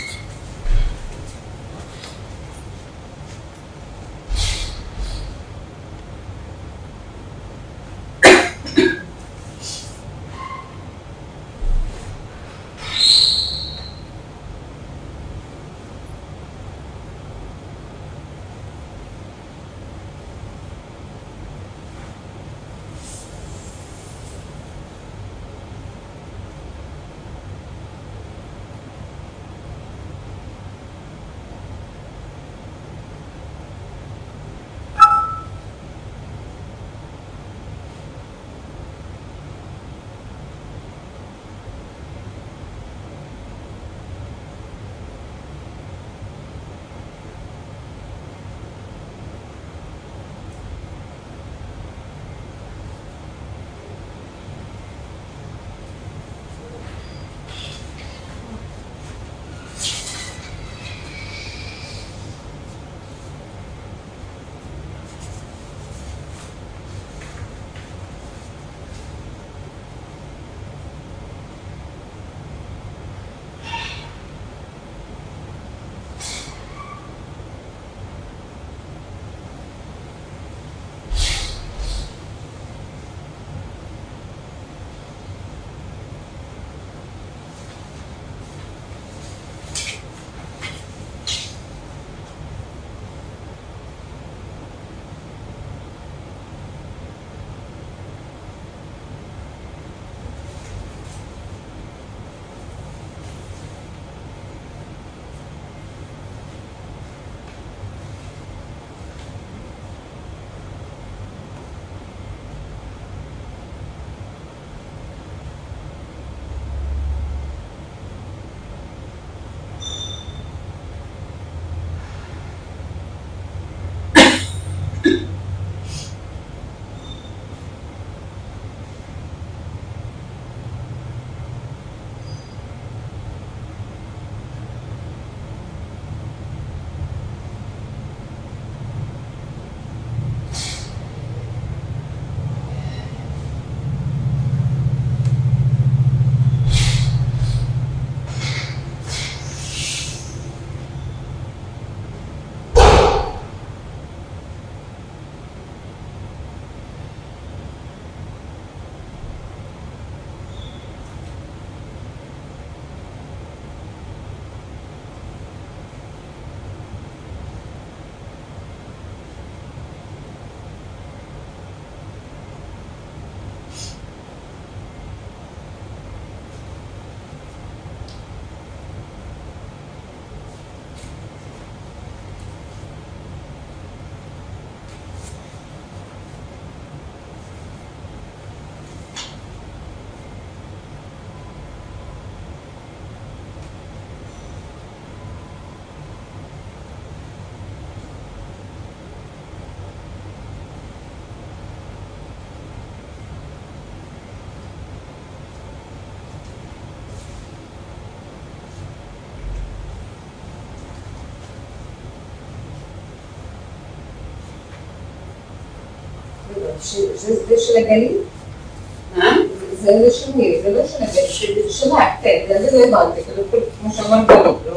זה של הגליל? מה? זה של מי? זה לא של הגליל. שלה, כן, זה לא הבנתי, כמו שאמרת גליל, לא.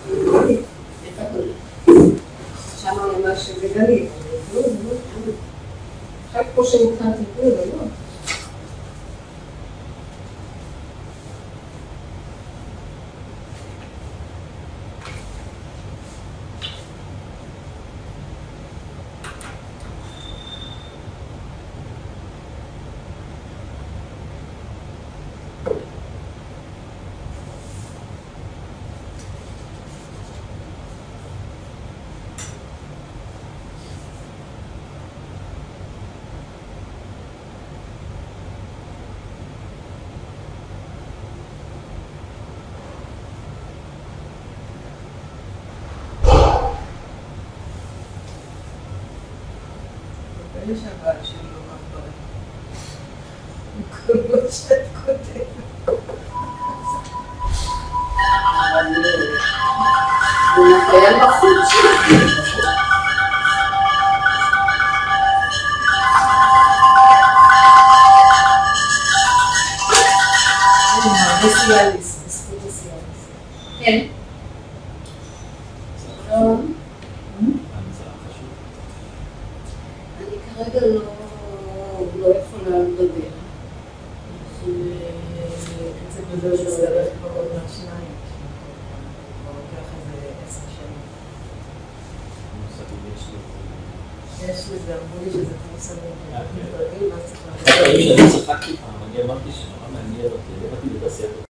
שם ממש שזה גליל. רק פה שמתחן טיפול, לא? יש הבעל שלי לא מפרק. כל מה שאת כותבת. אבל הוא מפריע בחוץ. אני הרבה סיאליס, בזכות הסיאליס. כן. כרגע לא יכולה לדבר. קצת בזה שזה הולך כבר עוד מהשניים. כבר לוקח איזה עשר שנים. יש לזה, אמרו לי שזה כמו סמים. רגיל, ואז צריך להגיד. אני צחקתי פעם, אני אמרתי שנורא מעניין אותי, אני אמרתי לתעשיית